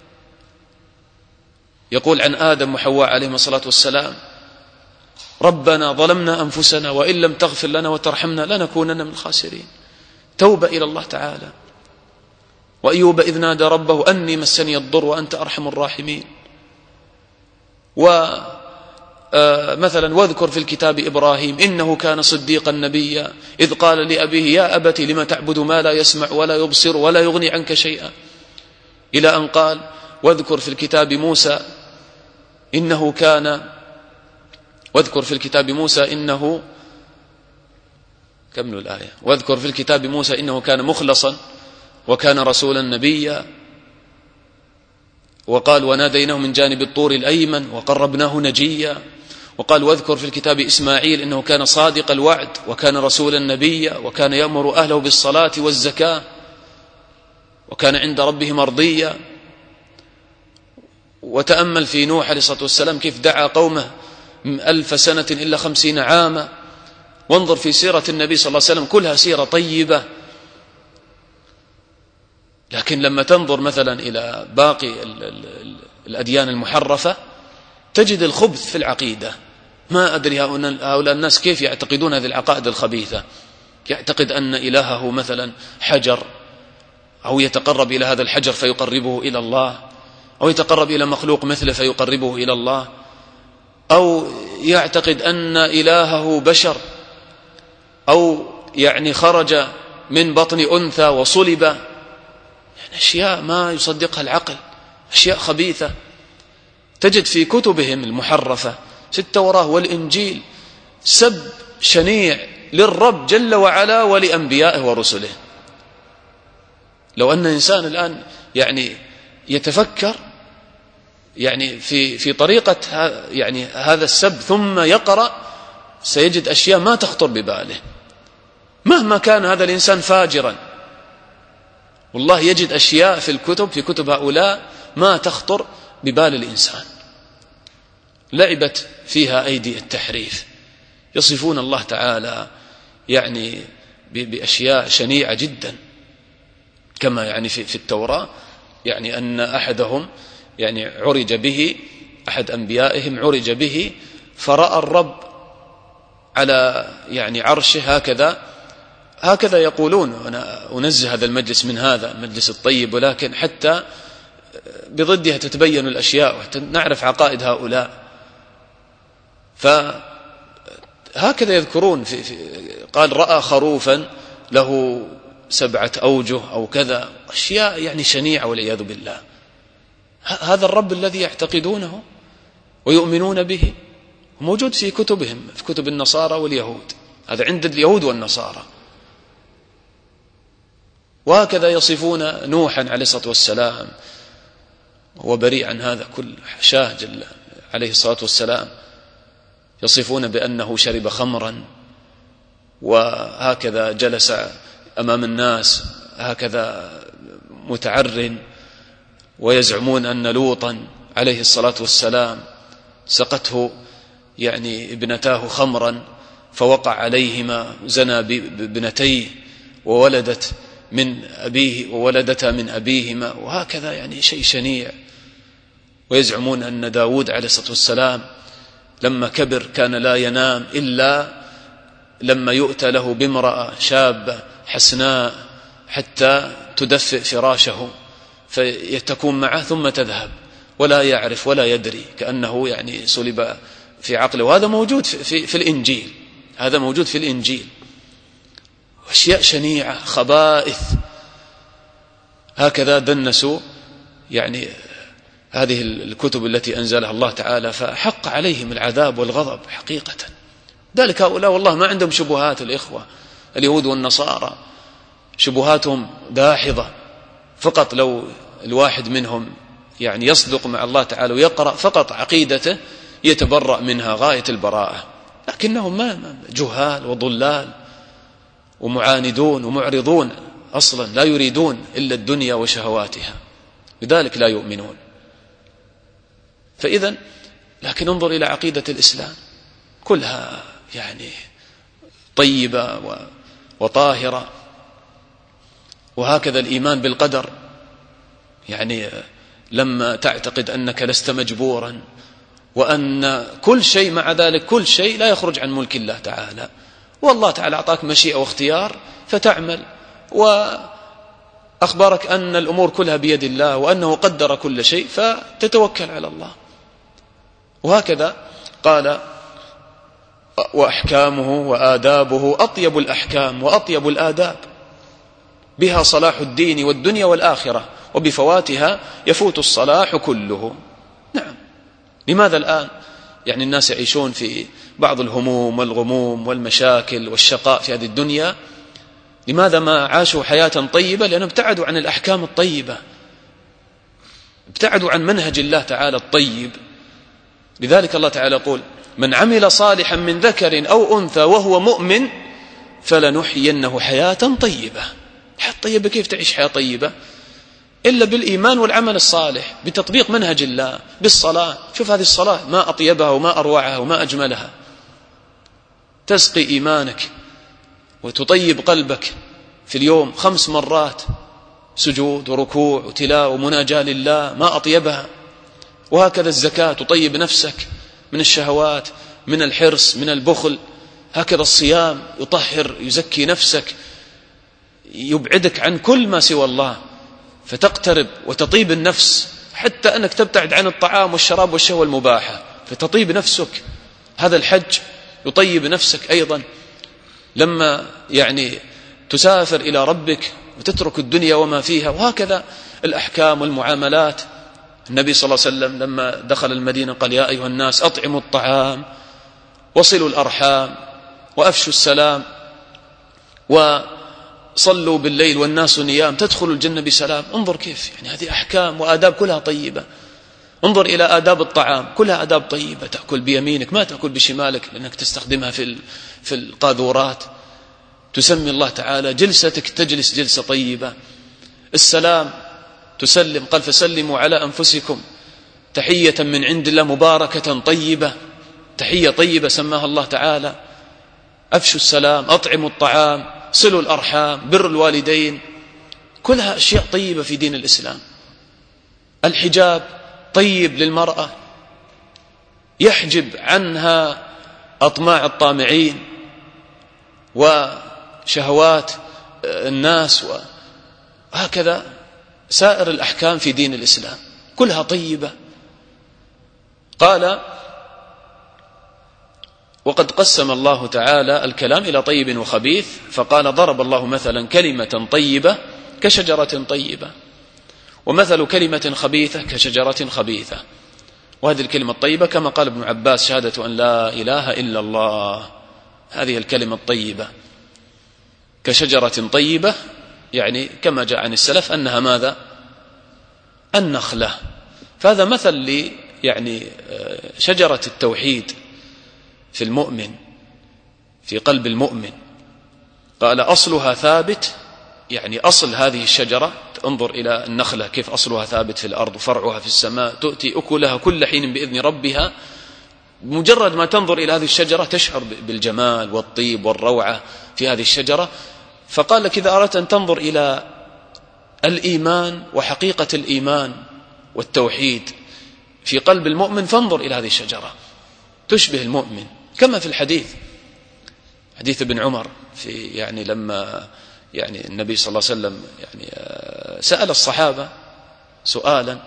يقول عن آدم وحواء عليهم الصلاة والسلام: ربنا ظلمنا أنفسنا وإن لم تغفر لنا وترحمنا لنكونن من الخاسرين. توبة إلى الله تعالى. وأيوب إذ نادى ربه أني مسني الضر وأنت أرحم الراحمين. ومثلا واذكر في الكتاب إبراهيم إنه كان صديقا نبيا إذ قال لأبيه يا أبت لم تعبد ما لا يسمع ولا يبصر ولا يغني عنك شيئا، إلى أن قال واذكر في الكتاب موسى إنه كان كملوا الآية: واذكر في الكتاب موسى إنه كان مخلصا وكان رسولا نبيا. وقال وناديناه من جانب الطور الأيمن وقربناه نجيا. وقال واذكر في الكتاب إسماعيل إنه كان صادق الوعد وكان رسولا نبيا وكان يأمر أهله بالصلاة والزكاة وكان عند ربه مرضيا. وتأمل في نوح عليه الصلاة والسلام كيف دعا قومه 1000 سنة إلا 50 عاما. وانظر في سيرة النبي صلى الله عليه وسلم كلها سيرة طيبة. لكن لما تنظر مثلا إلى باقي الأديان المحرفة تجد الخبث في العقيدة. ما أدري هؤلاء الناس كيف يعتقدون هذه العقائد الخبيثة. يعتقد أن إلهه مثلا حجر، أو يتقرب إلى هذا الحجر فيقربه إلى الله، أو يتقرب إلى مخلوق مثله فيقربه إلى الله، أو يعتقد أن إلهه بشر، أو يعني خرج من بطن أنثى وصلب. يعني أشياء ما يصدقها العقل، أشياء خبيثة. تجد في كتبهم المحرفة في التوراة والإنجيل سب شنيع للرب جل وعلا ولأنبيائه ورسله. لو أن إنسان الآن يعني يتفكر يعني في طريقة يعني هذا السب ثم يقرأ سيجد أشياء ما تخطر بباله، مهما كان هذا الإنسان فاجرا. والله يجد أشياء في كتب هؤلاء ما تخطر ببال الإنسان، لعبت فيها أيدي التحريف. يصفون الله تعالى يعني بأشياء شنيعة جدا، كما يعني في التوراة يعني أن أحدهم يعني عرج به، أحد أنبيائهم عرج به فرأى الرب على يعني عرشه هكذا يقولون. أنا أنزه هذا المجلس من هذا المجلس الطيب، ولكن حتى بضدها تتبين الأشياء وحتى نعرف عقائد هؤلاء. فهكذا يذكرون قال رأى خروفا له 7 أوجه أو كذا، أشياء يعني شنيعة والعياذ بالله. هذا الرب الذي يعتقدونه ويؤمنون به موجود في كتبهم، في كتب النصارى واليهود. هذا عند اليهود والنصارى. وهكذا يصفون نوحا عليه الصلاة والسلام، هو بريء عن هذا كل حاشاه جل عليه الصلاة والسلام. يصفون بأنه شرب خمرا وهكذا جلس أمام الناس هكذا متعر. ويزعمون أن لوطا عليه الصلاة والسلام سقته يعني ابنتاه خمرا فوقع عليهما، زنى بابنتيه وولدت من أبيه وولدتا من أبيهما، وهكذا يعني شيء شنيع. ويزعمون أن داود عليه الصلاة والسلام لما كبر كان لا ينام إلا لما يؤتى له بامرأة شابة حسناء حتى تدفئ فراشه فيتكون معه ثم تذهب، ولا يعرف ولا يدري، كأنه يعني صلب في عقله. وهذا موجود في الإنجيل، هذا موجود في الإنجيل. أشياء شنيعة خبائث هكذا دنسوا يعني هذه الكتب التي أنزلها الله تعالى، فحق عليهم العذاب والغضب حقيقة. ذلك هؤلاء والله ما عندهم شبهات، الإخوة اليهود والنصارى شبهاتهم داحضة، فقط لو الواحد منهم يعني يصدق مع الله تعالى ويقرأ فقط عقيدته يتبرأ منها غاية البراءة، لكنهم ما جهال وضلال ومعاندون ومعرضون أصلا، لا يريدون إلا الدنيا وشهواتها، لذلك لا يؤمنون. فإذا لكن انظر إلى عقيدة الإسلام كلها يعني طيبة وطاهرة. وهكذا الإيمان بالقدر، يعني لما تعتقد أنك لست مجبورا، وأن كل شيء مع ذلك كل شيء لا يخرج عن ملك الله تعالى، والله تعالى أعطاك مشيئة واختيار فتعمل، وأخبرك أن الأمور كلها بيد الله وأنه قدر كل شيء فتتوكل على الله. وهكذا قال وأحكامه وآدابه أطيب الأحكام وأطيب الآداب، بها صلاح الدين والدنيا والآخرة، وبفواتها يفوت الصلاح كله. نعم، لماذا الآن يعني الناس يعيشون في بعض الهموم والغموم والمشاكل والشقاء في هذه الدنيا؟ لماذا ما عاشوا حياة طيبة؟ لأنهم ابتعدوا عن الأحكام الطيبة، ابتعدوا عن منهج الله تعالى الطيب. لذلك الله تعالى يقول من عمل صالحا من ذكر أو أنثى وهو مؤمن فلنحيينه حياة طيبة. حياة طيبة كيف تعيش حياة طيبة؟ إلا بالإيمان والعمل الصالح، بتطبيق منهج الله، بالصلاة. شوف هذه الصلاة ما أطيبها وما أروعها وما أجملها، تسقي إيمانك وتطيب قلبك في اليوم 5 مرات سجود وركوع وتلاوة ومناجاة لله، ما أطيبها. وهكذا الزكاة تطيب نفسك من الشهوات، من الحرص، من البخل. هكذا الصيام يطهر يزكي نفسك، يبعدك عن كل ما سوى الله، فتقترب وتطيب النفس، حتى أنك تبتعد عن الطعام والشراب والشهوة المباحة فتطيب نفسك. هذا الحج يطيب نفسك أيضا، لما يعني تسافر إلى ربك وتترك الدنيا وما فيها. وهكذا الأحكام والمعاملات. النبي صلى الله عليه وسلم لما دخل المدينة قال يا أيها الناس أطعموا الطعام وصلوا الأرحام وأفشوا السلام وصلوا بالليل والناس نيام تدخلوا الجنة بسلام. انظر كيف يعني هذه أحكام وآداب كلها طيبة. انظر إلى آداب الطعام كلها آداب طيبة، تأكل بيمينك ما تأكل بشمالك لأنك تستخدمها في القاذورات. تسمي الله تعالى، جلستك تجلس جلسة طيبة. السلام تسلم، قال فسلموا على أنفسكم تحية من عند الله مباركة طيبة، تحية طيبة سماها الله تعالى. أفشوا السلام، أطعموا الطعام، صلوا الأرحام، بر الوالدين، كلها أشياء طيبة في دين الإسلام. الحجاب طيب للمرأة، يحجب عنها أطماع الطامعين وشهوات الناس، وهكذا سائر الأحكام في دين الإسلام كلها طيبة. قال وقد قسم الله تعالى الكلام إلى طيب وخبيث، فقال ضرب الله مثلا كلمة طيبة كشجرة طيبة، ومثل كلمة خبيثة كشجرة خبيثة. وهذه الكلمة الطيبة كما قال ابن عباس شهادة أن لا إله إلا الله، هذه الكلمة الطيبة. كشجرة طيبة يعني كما جاء عن السلف أنها ماذا؟ النخلة. فهذا مثل يعني شجرة التوحيد في المؤمن، في قلب المؤمن. قال أصلها ثابت، يعني أصل هذه الشجرة، انظر إلى النخلة كيف أصلها ثابت في الأرض وفرعها في السماء، تؤتي أكلها كل حين بإذن ربها. مجرد ما تنظر إلى هذه الشجرة تشعر بالجمال والطيب والروعة في هذه الشجرة، فقال لك إذا أردت أن تنظر إلى الإيمان وحقيقة الإيمان والتوحيد في قلب المؤمن فانظر إلى هذه الشجرة تشبه المؤمن، كما في الحديث، حديث ابن عمر في يعني لما يعني النبي صلى الله عليه وسلم يعني سأل الصحابة سؤالا،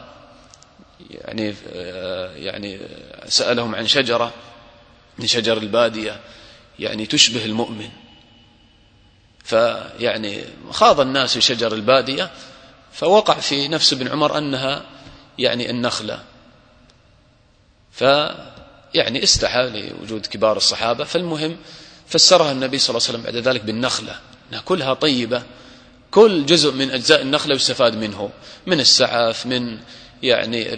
يعني سألهم عن شجرة من شجر البادية يعني تشبه المؤمن، فيعني خاض الناس في شجر البادية، فوقع في نفس ابن عمر أنها يعني النخلة، فيعني استحى لوجود كبار الصحابة، فالمهم فسرها النبي صلى الله عليه وسلم بعد ذلك بالنخلة، أنها كلها طيبة، كل جزء من أجزاء النخلة يستفاد منه، من السعف، من يعني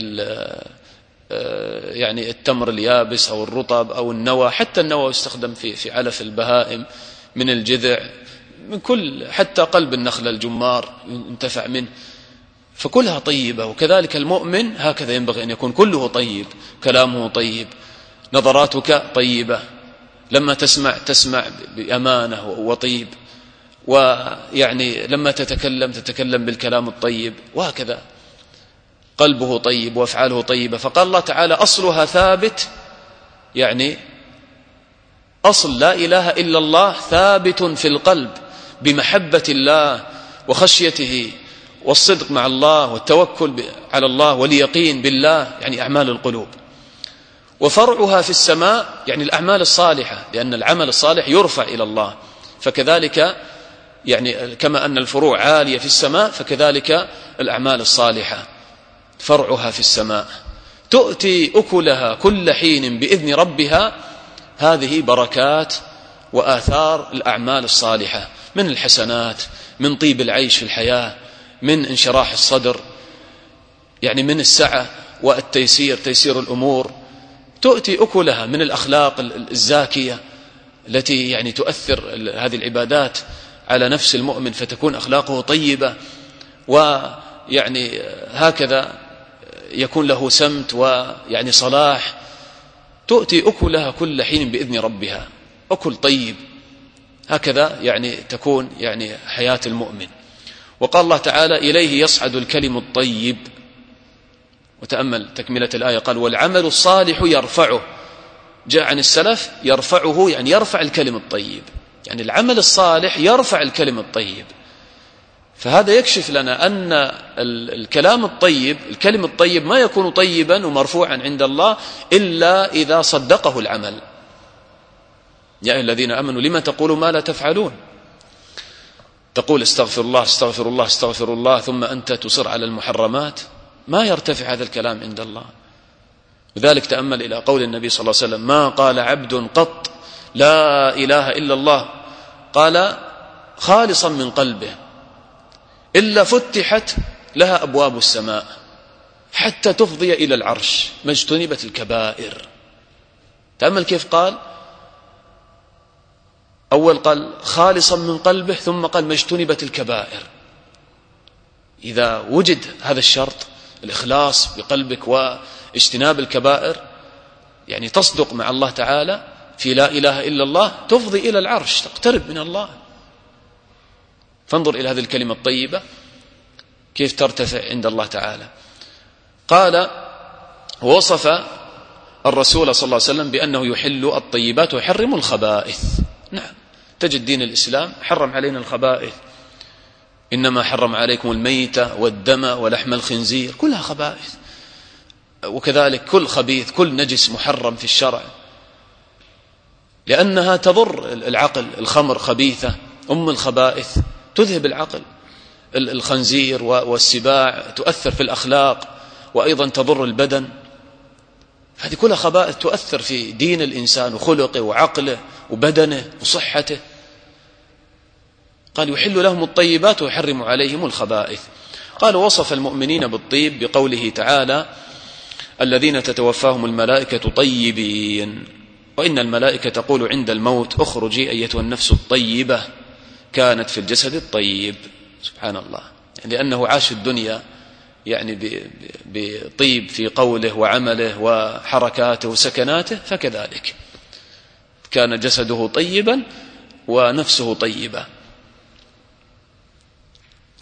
التمر اليابس أو الرطب أو النوى، حتى النوى يستخدم في علف البهائم، من الجذع، من كل، حتى قلب النخلة الجمار ينتفع منه، فكلها طيبة. وكذلك المؤمن هكذا ينبغي أن يكون كله طيب، كلامه طيب، نظراتك طيبة، لما تسمع بأمانة وطيب، ويعني لما تتكلم بالكلام الطيب، وهكذا قلبه طيب وأفعاله طيبة. فقال الله تعالى أصلها ثابت، يعني أصل لا إله إلا الله ثابت في القلب بمحبة الله وخشيته والصدق مع الله والتوكل على الله واليقين بالله، يعني أعمال القلوب. وفرعها في السماء، يعني الأعمال الصالحة، لأن العمل الصالح يرفع إلى الله، فكذلك يعني كما أن الفروع عالية في السماء، فكذلك الأعمال الصالحة فرعها في السماء، تؤتي أكلها كل حين بإذن ربها. هذه بركات وآثار الأعمال الصالحة، من الحسنات، من طيب العيش في الحياة، من انشراح الصدر، يعني من السعة والتيسير، تيسير الأمور، تؤتي أكلها من الأخلاق الزاكية التي يعني تؤثر هذه العبادات على نفس المؤمن، فتكون أخلاقه طيبة، ويعني هكذا يكون له سمت ويعني صلاح. تؤتي أكلها كل حين بإذن ربها، أكل طيب، هكذا يعني تكون يعني حياة المؤمن. وقال الله تعالى إليه يصعد الكلم الطيب، وتأمل تكملة الآية، قال والعمل الصالح يرفعه، جاء عن السلف يرفعه، يعني يرفع الكلم الطيب، يعني العمل الصالح يرفع الكلم الطيب. فهذا يكشف لنا أن الكلام الطيب، الكلم الطيب ما يكون طيبا ومرفوعا عند الله إلا إذا صدقه العمل. يا أيها الذين آمنوا لما تقولوا ما لا تفعلون، تقول استغفر الله استغفر الله استغفر الله، ثم أنت تصر على المحرمات، ما يرتفع هذا الكلام عند الله. لذلك تأمل إلى قول النبي صلى الله عليه وسلم ما قال عبد قط لا إله إلا الله، قال خالصا من قلبه، إلا فتحت لها أبواب السماء حتى تفضي إلى العرش ما اجتنبت الكبائر. تأمل كيف قال، أول قال خالصا من قلبه، ثم قال ما اجتنبت الكبائر. إذا وجد هذا الشرط، الإخلاص بقلبك واجتناب الكبائر، يعني تصدق مع الله تعالى في لا إله إلا الله، تفضي إلى العرش، تقترب من الله. فانظر إلى هذه الكلمة الطيبة كيف ترتفع عند الله تعالى. قال ووصف الرسول صلى الله عليه وسلم بأنه يحل الطيبات ويحرم الخبائث. نعم، تجد دين الإسلام حرم علينا الخبائث، إنما حرم عليكم الميتة والدم ولحم الخنزير، كلها خبائث. وكذلك كل خبيث، كل نجس محرم في الشرع، لأنها تضر العقل. الخمر خبيثة أم الخبائث، تذهب العقل. الخنزير والسباع تؤثر في الأخلاق، وأيضا تضر البدن. هذه كلها خبائث تؤثر في دين الإنسان وخلقه وعقله وبدنه وصحته. قال يحل لهم الطيبات ويحرم عليهم الخبائث. قال وصف المؤمنين بالطيب بقوله تعالى الذين تتوفاهم الملائكة طيبين، وإن الملائكة تقول عند الموت اخرجي أيتها النفس الطيبة كانت في الجسد الطيب. سبحان الله، يعني لأنه عاش الدنيا يعني بطيب في قوله وعمله وحركاته وسكناته، فكذلك كان جسده طيبا ونفسه طيبة.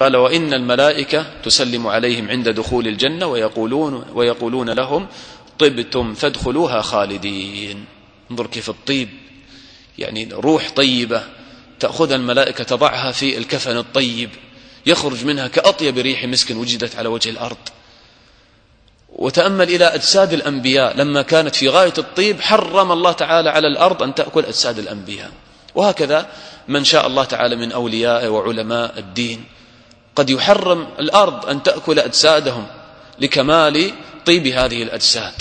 قال وإن الملائكة تسلم عليهم عند دخول الجنة ويقولون لهم طبتم فادخلوها خالدين. انظر كيف الطيب، يعني روح طيبة تأخذ الملائكة تضعها في الكفن الطيب يخرج منها كأطيب ريح مسك وجدت على وجه الأرض. وتأمل إلى أجساد الأنبياء لما كانت في غاية الطيب حرم الله تعالى على الأرض أن تأكل أجساد الأنبياء. وهكذا من شاء الله تعالى من أولياء وعلماء الدين قد يحرم الأرض أن تأكل أجسادهم لكمال طيب هذه الأجساد،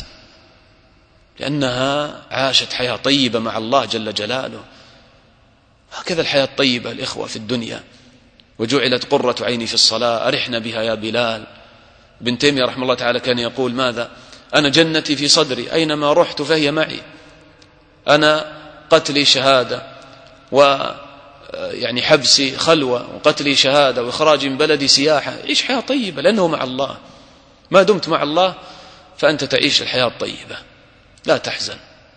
لأنها عاشت حياة طيبة مع الله جل جلاله. هكذا الحياة الطيبة الإخوة في الدنيا. وجعلت قرة عيني في الصلاة أرحنا بها يا بلال. ابن تيمية رحمه الله تعالى كان يقول ماذا؟ أنا جنتي في صدري، أينما رحت فهي معي. أنا قتلي شهادة، ويعني حبسي خلوة، وقتلي شهادة، وإخراجي من بلدي سياحة. عيش حياة طيبة لأنه مع الله. ما دمت مع الله فأنت تعيش الحياة الطيبة، لا تحزن.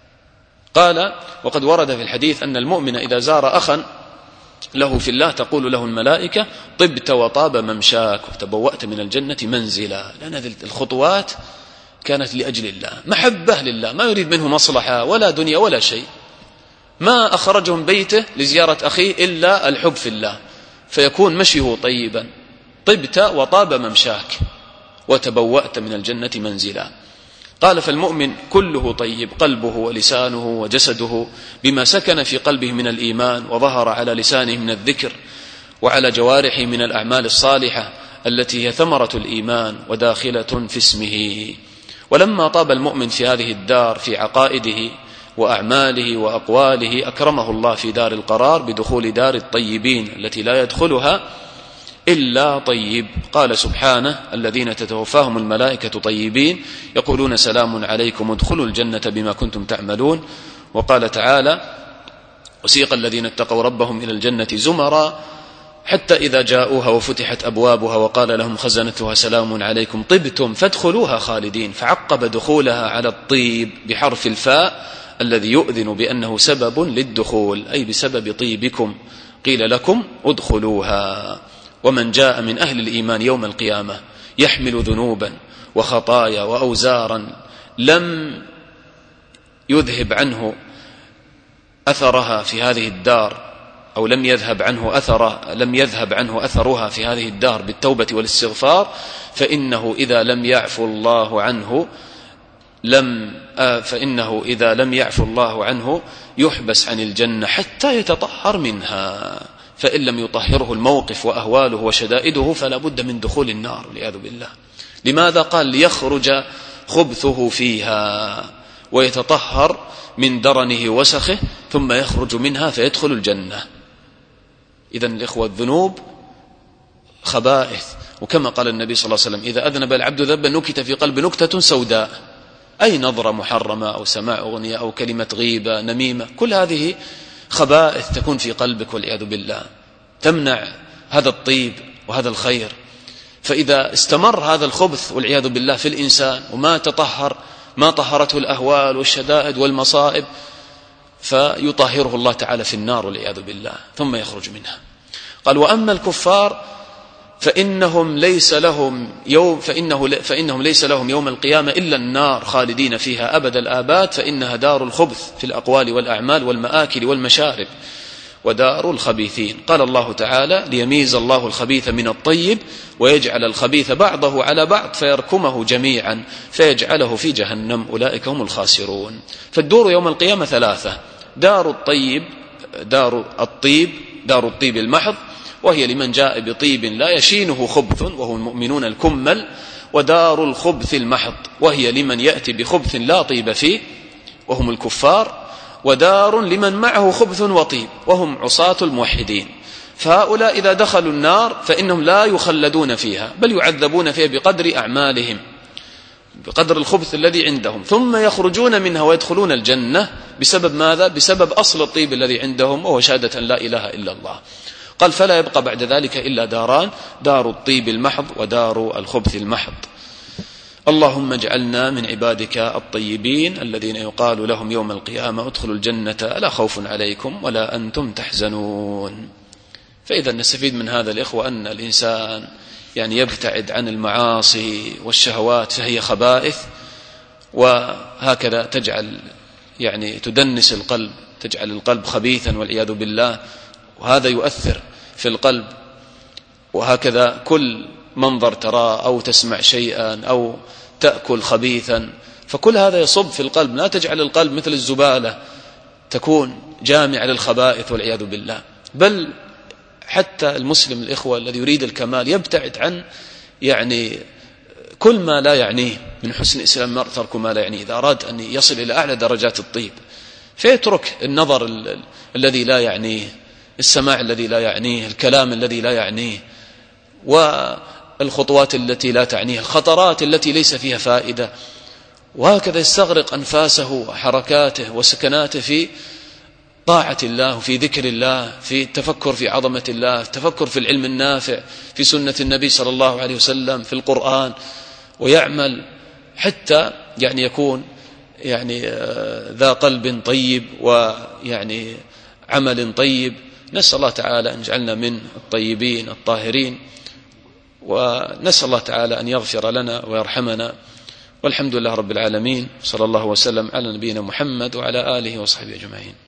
قال وقد ورد في الحديث أن المؤمن إذا زار أخا له في الله تقول له الملائكة طبت وطاب ممشاك وتبوأت من الجنة منزلا. لأن هذه الخطوات كانت لأجل الله، محبة لله، ما يريد منه مصلحة ولا دنيا ولا شيء. ما أخرجه من بيته لزيارة أخيه إلا الحب في الله، فيكون مشيه طيبا. طبت وطاب ممشاك وتبوأت من الجنة منزلا. قال فالمؤمن كله طيب، قلبه ولسانه وجسده بما سكن في قلبه من الإيمان وظهر على لسانه من الذكر، وعلى جوارحه من الأعمال الصالحة التي هي ثمرة الإيمان وداخلة في اسمه. ولما طاب المؤمن في هذه الدار في عقائده وأعماله وأقواله أكرمه الله في دار القرار بدخول دار الطيبين التي لا يدخلها إلا طيب. قال سبحانه الذين تتوفاهم الملائكة طيبين يقولون سلام عليكم ادخلوا الجنة بما كنتم تعملون. وقال تعالى وسيق الذين اتقوا ربهم إلى الجنة زمرا حتى إذا جاءوها وفتحت أبوابها وقال لهم خزنتها سلام عليكم طبتم فادخلوها خالدين. فعقب دخولها على الطيب بحرف الفاء الذي يؤذن بأنه سبب للدخول، أي بسبب طيبكم قيل لكم ادخلوها. ومن جاء من أهل الإيمان يوم القيامة يحمل ذنوبا وخطايا وأوزارا لم يذهب عنه أثرها في هذه الدار، أو لم يذهب عنه أثرها في هذه الدار بالتوبة والاستغفار، فإنه إذا لم يعفو الله عنه يحبس عن الجنة حتى يتطهر منها. فإن لم يطهره الموقف وأهواله وشدائده فلا بد من دخول النار والعياذ بالله. لماذا؟ قال ليخرج خبثه فيها ويتطهر من درنه وسخه ثم يخرج منها فيدخل الجنة. إذن الإخوة الذنوب خبائث، وكما قال النبي صلى الله عليه وسلم إذا أذنب العبد ذنبا نكت في قلب نكتة سوداء، أي نظرة محرمة أو سماع أغنية أو كلمة غيبة نميمة، كل هذه خبائث تكون في قلبك والعياذ بالله تمنع هذا الطيب وهذا الخير. فإذا استمر هذا الخبث والعياذ بالله في الإنسان وما تطهر ما طهرته الأهوال والشدائد والمصائب فيطهره الله تعالى في النار والعياذ بالله ثم يخرج منها. قال وأما الكفار فإنهم ليس لهم يوم القيامة إلا النار خالدين فيها أبد الآباد، فإنها دار الخبث في الأقوال والأعمال والمآكل والمشارب ودار الخبيثين. قال الله تعالى ليميز الله الخبيث من الطيب ويجعل الخبيث بعضه على بعض فيركمه جميعا فيجعله في جهنم أولئك هم الخاسرون. فالدور يوم القيامة ثلاثة: دار الطيب المحض وهي لمن جاء بطيب لا يشينه خبث وهم المؤمنون الكمل، ودار الخبث المحض وهي لمن يأتي بخبث لا طيب فيه وهم الكفار، ودار لمن معه خبث وطيب وهم عصاة الموحدين. فهؤلاء إذا دخلوا النار فإنهم لا يخلدون فيها بل يعذبون فيها بقدر أعمالهم بقدر الخبث الذي عندهم، ثم يخرجون منها ويدخلون الجنة بسبب ماذا؟ بسبب أصل الطيب الذي عندهم وهو شهادة لا إله إلا الله. قال فلا يبقى بعد ذلك إلا داران: دار الطيب المحض ودار الخبث المحض. اللهم اجعلنا من عبادك الطيبين الذين يقال لهم يوم القيامة ادخلوا الجنة لا خوف عليكم ولا أنتم تحزنون. فإذا نستفيد من هذا الإخوة أن الإنسان يعني يبتعد عن المعاصي والشهوات فهي خبائث، وهكذا تجعل يعني تدنس القلب، تجعل القلب خبيثا والعياذ بالله، وهذا يؤثر في القلب. وهكذا كل منظر تراه أو تسمع شيئا أو تأكل خبيثا، فكل هذا يصب في القلب. لا تجعل القلب مثل الزبالة تكون جامعة للخبائث والعياذ بالله. بل حتى المسلم الإخوة الذي يريد الكمال يبتعد عن يعني كل ما لا يعنيه. من حسن إسلام المرء ترك ما لا يعنيه. إذا أراد أن يصل إلى أعلى درجات الطيب فيترك النظر الذي لا يعنيه، السماع الذي لا يعنيه، الكلام الذي لا يعنيه، والخطوات التي لا تعنيه، الخطرات التي ليس فيها فائدة. وهكذا يستغرق أنفاسه وحركاته وسكناته في طاعة الله، في ذكر الله، في التفكر في عظمة الله، التفكر في العلم النافع، في سنة النبي صلى الله عليه وسلم، في القرآن، ويعمل حتى يعني يكون يعني ذا قلب طيب ويعني عمل طيب. نسأل الله تعالى أن يجعلنا من الطيبين الطاهرين، ونسأل الله تعالى أن يغفر لنا ويرحمنا. والحمد لله رب العالمين، صلى الله وسلم على نبينا محمد وعلى آله وصحبه أجمعين.